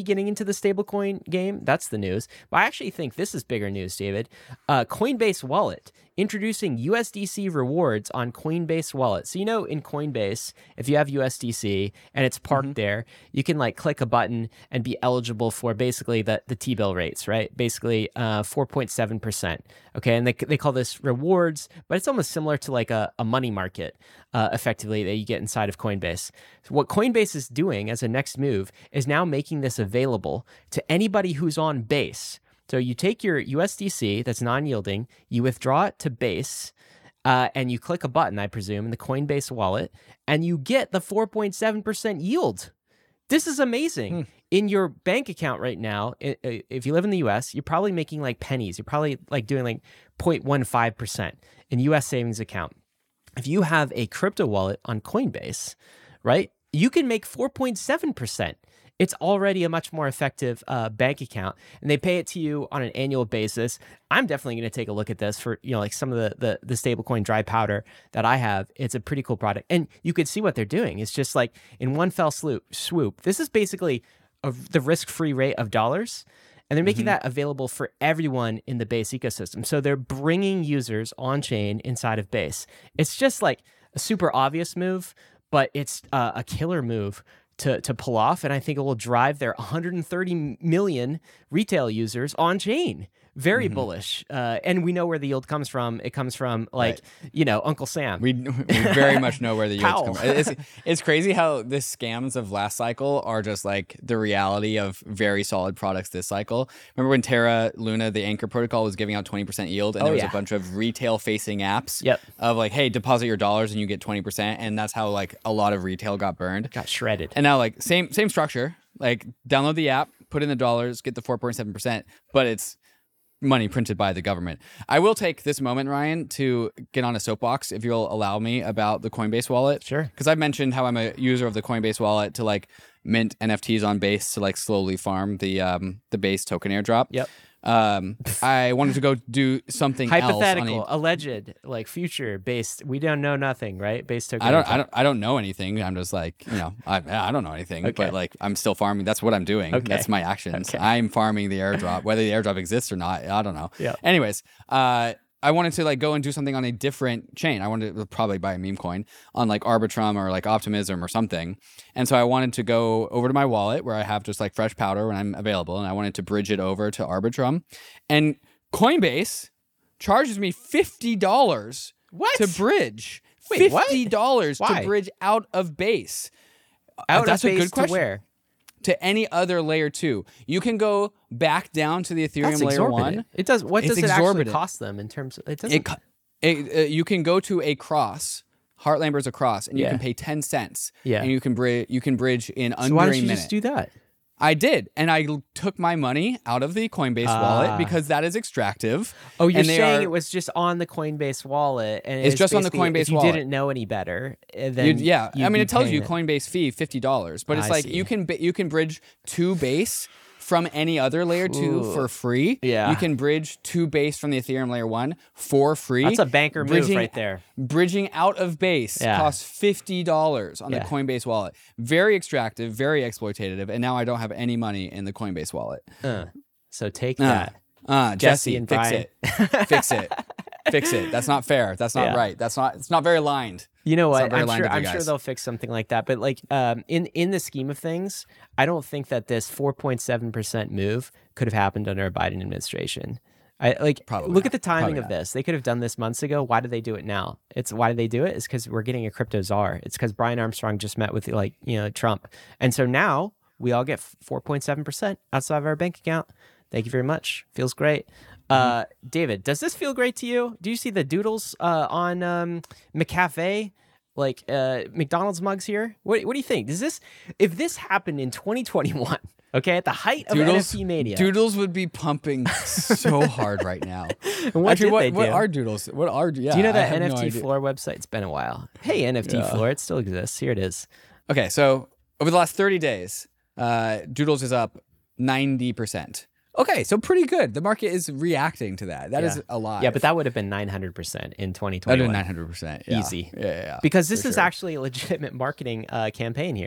the stablecoin game. That's the news. But I actually think this is bigger news, David. Uh, Coinbase Wallet introducing U S D C rewards on Coinbase Wallet. So, you know, in Coinbase, if you have U S D C and it's parked mm-hmm. there, you can like click a button and be eligible for basically the, the T-bill rates, right? Basically uh, four point seven percent. Okay. And they, they call this rewards, but it's almost similar to like a, a money market uh, effectively that you get inside of Coinbase. So what Coinbase is doing as a next move is now making this available to anybody who's on Base. So you take your U S D C that's non-yielding, you withdraw it to Base, uh, and you click a button, I presume, in the Coinbase wallet, and you get the four point seven percent yield. This is amazing. Hmm. In your bank account right now, if you live in the U S, you're probably making like pennies. You're probably like doing like zero point one five percent in U S savings account. If you have a crypto wallet on Coinbase, right, you can make four point seven percent. It's already a much more effective uh, bank account, and they pay it to you on an annual basis. I'm definitely going to take a look at this for, you know, like some of the, the, the stablecoin dry powder that I have. It's a pretty cool product. And you could see what they're doing. It's just like in one fell swoop, swoop. This is basically a, the risk-free rate of dollars, and they're making mm-hmm. that available for everyone in the Base ecosystem. So they're bringing users on-chain inside of Base. It's just like a super obvious move, but it's uh, a killer move to to pull off, and I think it will drive their one hundred thirty million retail users on chain. Very mm-hmm. bullish, uh, and we know where the yield comes from. It comes from like right. you know Uncle Sam. We we very much know where the yields come from. It's, it's crazy how the scams of last cycle are just like the reality of very solid products this cycle. Remember when Terra Luna, the Anchor protocol, was giving out twenty percent yield, and oh, there was yeah. a bunch of retail facing apps yep. of like, hey, deposit your dollars and you get twenty percent, and that's how like a lot of retail got burned, got shredded. And now like same same structure, like download the app, put in the dollars, get the four point seven percent, but it's money printed by the government. I will take this moment, Ryan, to get on a soapbox, if you'll allow me, about the Coinbase wallet. Sure. Because I've mentioned how I'm a user of the Coinbase wallet to like mint N F Ts on Base to like slowly farm the um the Base token airdrop. Yep. Um, I wanted to go do something hypothetical, else on a, alleged, like future based. We don't know nothing, right? Based token. I don't, I don't, I don't know anything. I'm just like, you know, I, I don't know anything, okay. but like, I'm still farming. That's what I'm doing. Okay. That's my actions. Okay. I'm farming the airdrop, whether the airdrop exists or not. I don't know. Yeah. Anyways, uh, I wanted to like go and do something on a different chain. I wanted to probably buy a meme coin on like Arbitrum or like Optimism or something. And so I wanted to go over to my wallet where I have just like fresh powder when I'm available. And I wanted to bridge it over to Arbitrum. And Coinbase charges me fifty dollars what? to bridge. Wait, fifty dollars what? to bridge out of Base. Out That's of a Base good question. To where? To any other layer two. You can go back down to the Ethereum That's layer exorbitant. one. It does. What It's does it actually exorbitant. cost them in terms of? It doesn't. It, it, uh, you can go to a cross, Heartlamber's a cross, and you Yeah. can pay ten cents. Yeah. And you can bridge. You can bridge in So under why a don't you minute. just do that? I did, and I l- took my money out of the Coinbase Ah. wallet because that is extractive. Oh, you're and they saying are- it was just on the Coinbase wallet, and It's just on the basically, Coinbase if you wallet. didn't know any better, uh, then You'd- yeah, you'd I mean be it tells paying you it. Coinbase fee fifty dollars, but it's I like see. you can bi- you can bridge to Base from any other layer two Ooh. for free. Yeah. You can bridge to Base from the Ethereum layer one for free. That's a banker move Bridging- right there. Bridging out of Base Yeah. costs fifty dollars on Yeah. the Coinbase wallet. Very extractive, very exploitative, and now I don't have any money in the Coinbase wallet. Uh, so take Uh, that. Uh, Jesse Jesse, and fix Brian. it. Fix it. Fix it. That's not fair. That's not Yeah. right. That's not. It's not very aligned. You know It's not what? very I'm aligned sure. with you I'm sure guys. they'll fix something like that. But like, um, in in the scheme of things, I don't think that this four point seven percent move could have happened under a Biden administration. I like Probably look not. at the timing Probably of not. this. They could have done this months ago. Why did they do it now? It's why did they do it? It's because we're getting a crypto czar. It's because Brian Armstrong just met with like you know Trump, and so now we all get four point seven percent outside of our bank account. Thank you very much. Feels great. Uh, David, does this feel great to you? Do you see the doodles uh, on um, McCafe, like uh, McDonald's mugs here? What, what do you think? Does this, if this happened in twenty twenty-one, okay, at the height of N F T mania, Doodles would be pumping so hard right now. and what Actually, did what, they what do? are Doodles? What are yeah? do you know I that have no N F T idea. Floor website? It's been a while. Hey, N F T Yeah. Floor, it still exists. Here it is. Okay, so over the last thirty days, uh, Doodles is up ninety percent. Okay, so pretty good. The market is reacting to that. That is Yeah. a lot. Yeah, but that would have been nine hundred percent in twenty That'd twenty-one. nine hundred percent. Yeah. Easy. Yeah, yeah, yeah. Because this for is sure. actually a legitimate marketing uh, campaign here.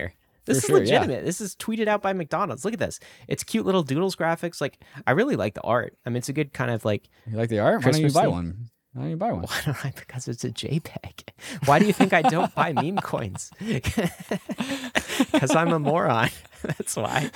This For is sure, yeah. legitimate. This is tweeted out by McDonald's. Look at this. It's cute little doodles graphics. Like, I really like the art. I mean, it's a good kind of like. You like the art? Why don't you Christmas buy theme. one? Why don't you buy one? Why don't I? Because it's a JPEG. Why do you think I don't buy meme coins? Because I'm a moron. That's why.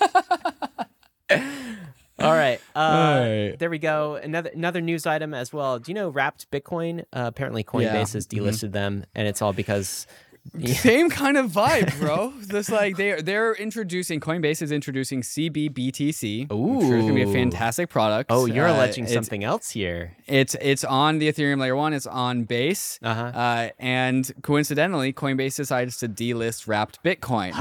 All right. Uh, All right. There we go. Another another news item as well. Do you know Wrapped Bitcoin? Uh, apparently Coinbase Yeah. has delisted them, and it's all because. Same kind of vibe, bro. Just like they they're introducing Coinbase is introducing C B B T C. Ooh, sure it's gonna be a fantastic product. Oh, you're Uh, alleging it's- something else here. It's it's on the Ethereum layer one. It's on Base, Uh-huh. uh, and coincidentally, Coinbase decides to delist Wrapped Bitcoin.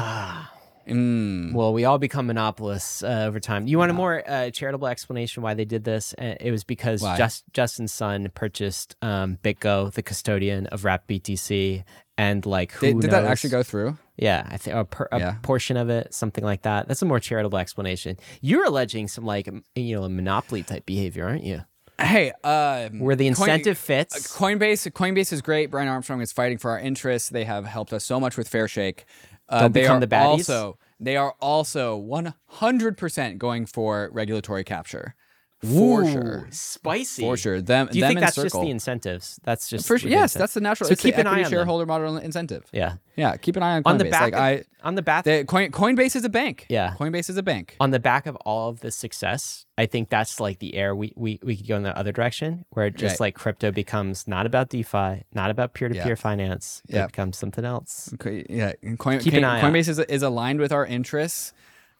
Mm. Well, we all become monopolists uh, over time. You want a more uh, charitable explanation why they did this? Uh, it was because Why? Just, Justin's son purchased um, BitGo, the custodian of Wrapped B T C, and like who Did, did that knows- actually go through? Yeah, I think a, per, a Yeah. portion of it, something like that. That's a more charitable explanation. You're alleging some like m- you know monopoly type behavior, aren't you? Hey, um, Where the Coin- incentive uh, fits. Coinbase, Coinbase is great. Brian Armstrong is fighting for our interests. They have helped us so much with Fairshake. Uh, Don't they become are the baddies. Also, they are also one hundred percent going for regulatory capture. For Ooh, sure. spicy. For sure. Them, Do you them think and that's just Circle. the incentives? That's just For the sure, yes, incentive. that's the natural. So it's keep the an eye equity on them. shareholder model incentive. Yeah. Yeah, keep an eye on Coinbase. On the back like of, I, on the back they, Coin, Coinbase is a bank. Yeah. Coinbase is a bank. on the back of all of the success, I think that's like the air we, we, we could go in the other direction where it just Right. like crypto becomes not about DeFi, not about peer-to-peer Yeah. finance. Yeah. It becomes something else. Okay, yeah, Coin, Keep an Coin- eye out. Coinbase is, is aligned with our interests,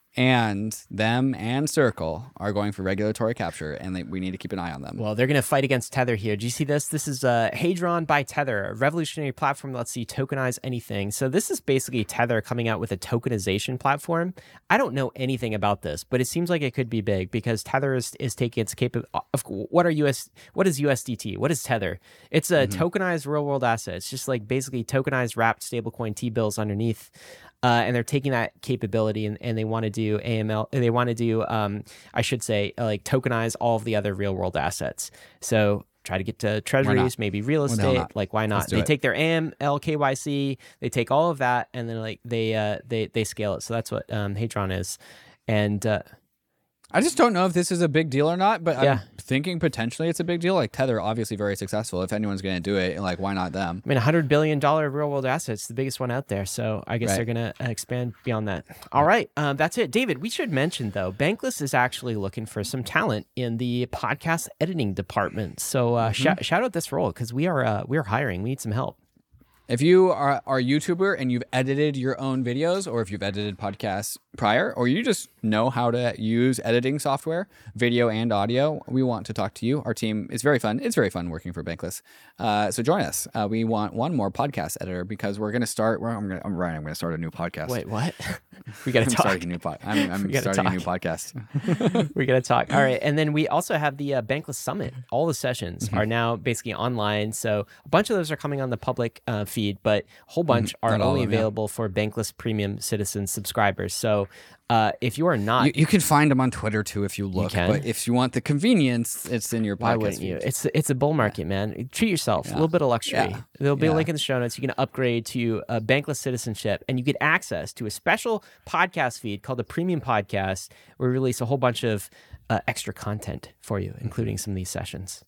and them and Circle are going for regulatory capture, and they, we need to keep an eye on them. Well, they're going to fight against Tether here. Do you see this? This is uh, Hadron by Tether, a revolutionary platform that lets you tokenize anything. So this is basically Tether coming out with a tokenization platform. I don't know anything about this, but it seems like it could be big because Tether is, is taking its capable. Of what are U S? What is U S D T? What is Tether? It's a Mm-hmm. tokenized real world asset. It's just like basically tokenized wrapped stablecoin T bills underneath. Uh, and they're taking that capability and, and they want to do A M L. They want to do, um, I should say, uh, like tokenize all of the other real world assets. So try to get to treasuries, maybe real Why the hell estate. not? Like why not? Let's do They it. take their A M L, K Y C, they take all of that, and then like they uh, they they scale it. So that's what um, Hadron is. And uh, I just don't know if this is a big deal or not, but Yeah. I'm thinking potentially it's a big deal. Like Tether, obviously very successful. If anyone's going to do it, like why not them? I mean, one hundred billion dollars real world assets, the biggest one out there. So I guess Right. they're going to expand beyond that. All right. Um, that's it. David, we should mention, though, Bankless is actually looking for some talent in the podcast editing department. So uh, Mm-hmm. sh- shout out this role because we are uh, we are hiring. We need some help. If you are, are a YouTuber and you've edited your own videos, or if you've edited podcasts prior, or you just know how to use editing software, video and audio, we want to talk to you. Our team is very fun. It's very fun working for Bankless. Uh, so join us. Uh, we want one more podcast editor because we're going to start. We're, I'm, gonna, I'm Ryan. I'm going to start a new podcast. Wait, what? we got to I'm talk. starting a new pod. I'm, I'm We gotta starting a new talk. podcast. We're gonna talk. All right, and then we also have the uh, Bankless Summit. All the sessions Mm-hmm. are now basically online, so a bunch of those are coming on the public uh, feed, but a whole bunch are Mm-hmm. Not all only of them, yeah. available for Bankless Premium Citizen subscribers. So uh, if you are not, You, you can find them on Twitter too if you look. can? But if you want the convenience, it's in your podcast. why wouldn't you? feed. It's it's a bull market, man. Treat yourself. A little bit of luxury. Yeah. There'll be a Yeah. link in the show notes. You can upgrade to uh, Bankless Citizenship, and you get access to a special podcast feed called the Premium Podcast, where we release a whole bunch of uh, extra content for you, including some of these sessions.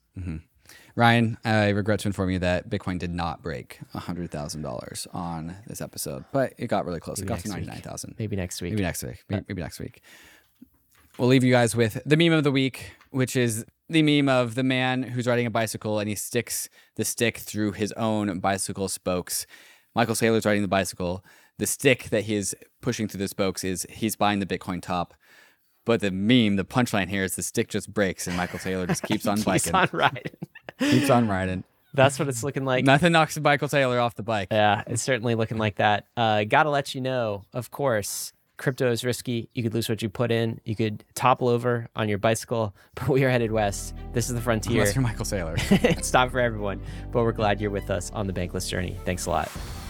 Ryan, I regret to inform you that Bitcoin did not break one hundred thousand dollars on this episode, but it got really close. Maybe it got to next week. ninety-nine thousand. Maybe next week. Maybe next week. Maybe, maybe next week. We'll leave you guys with the meme of the week, which is the meme of the man who's riding a bicycle and he sticks the stick through his own bicycle spokes. Michael Saylor's riding the bicycle. The stick that he is pushing through the spokes is he's buying the Bitcoin top. But the meme, the punchline here is the stick just breaks and Michael Saylor just keeps on Keeps biking. on riding. Keeps on riding. That's what it's looking like. Nothing knocks Michael Saylor off the bike. Yeah, it's certainly looking like that. Uh, gotta let you know, of course, crypto is risky. You could lose what you put in. You could topple over on your bicycle, but we are headed west. This is the frontier. Unless you're Michael Saylor. It's not for everyone, but we're glad you're with us on the Bankless journey. Thanks a lot.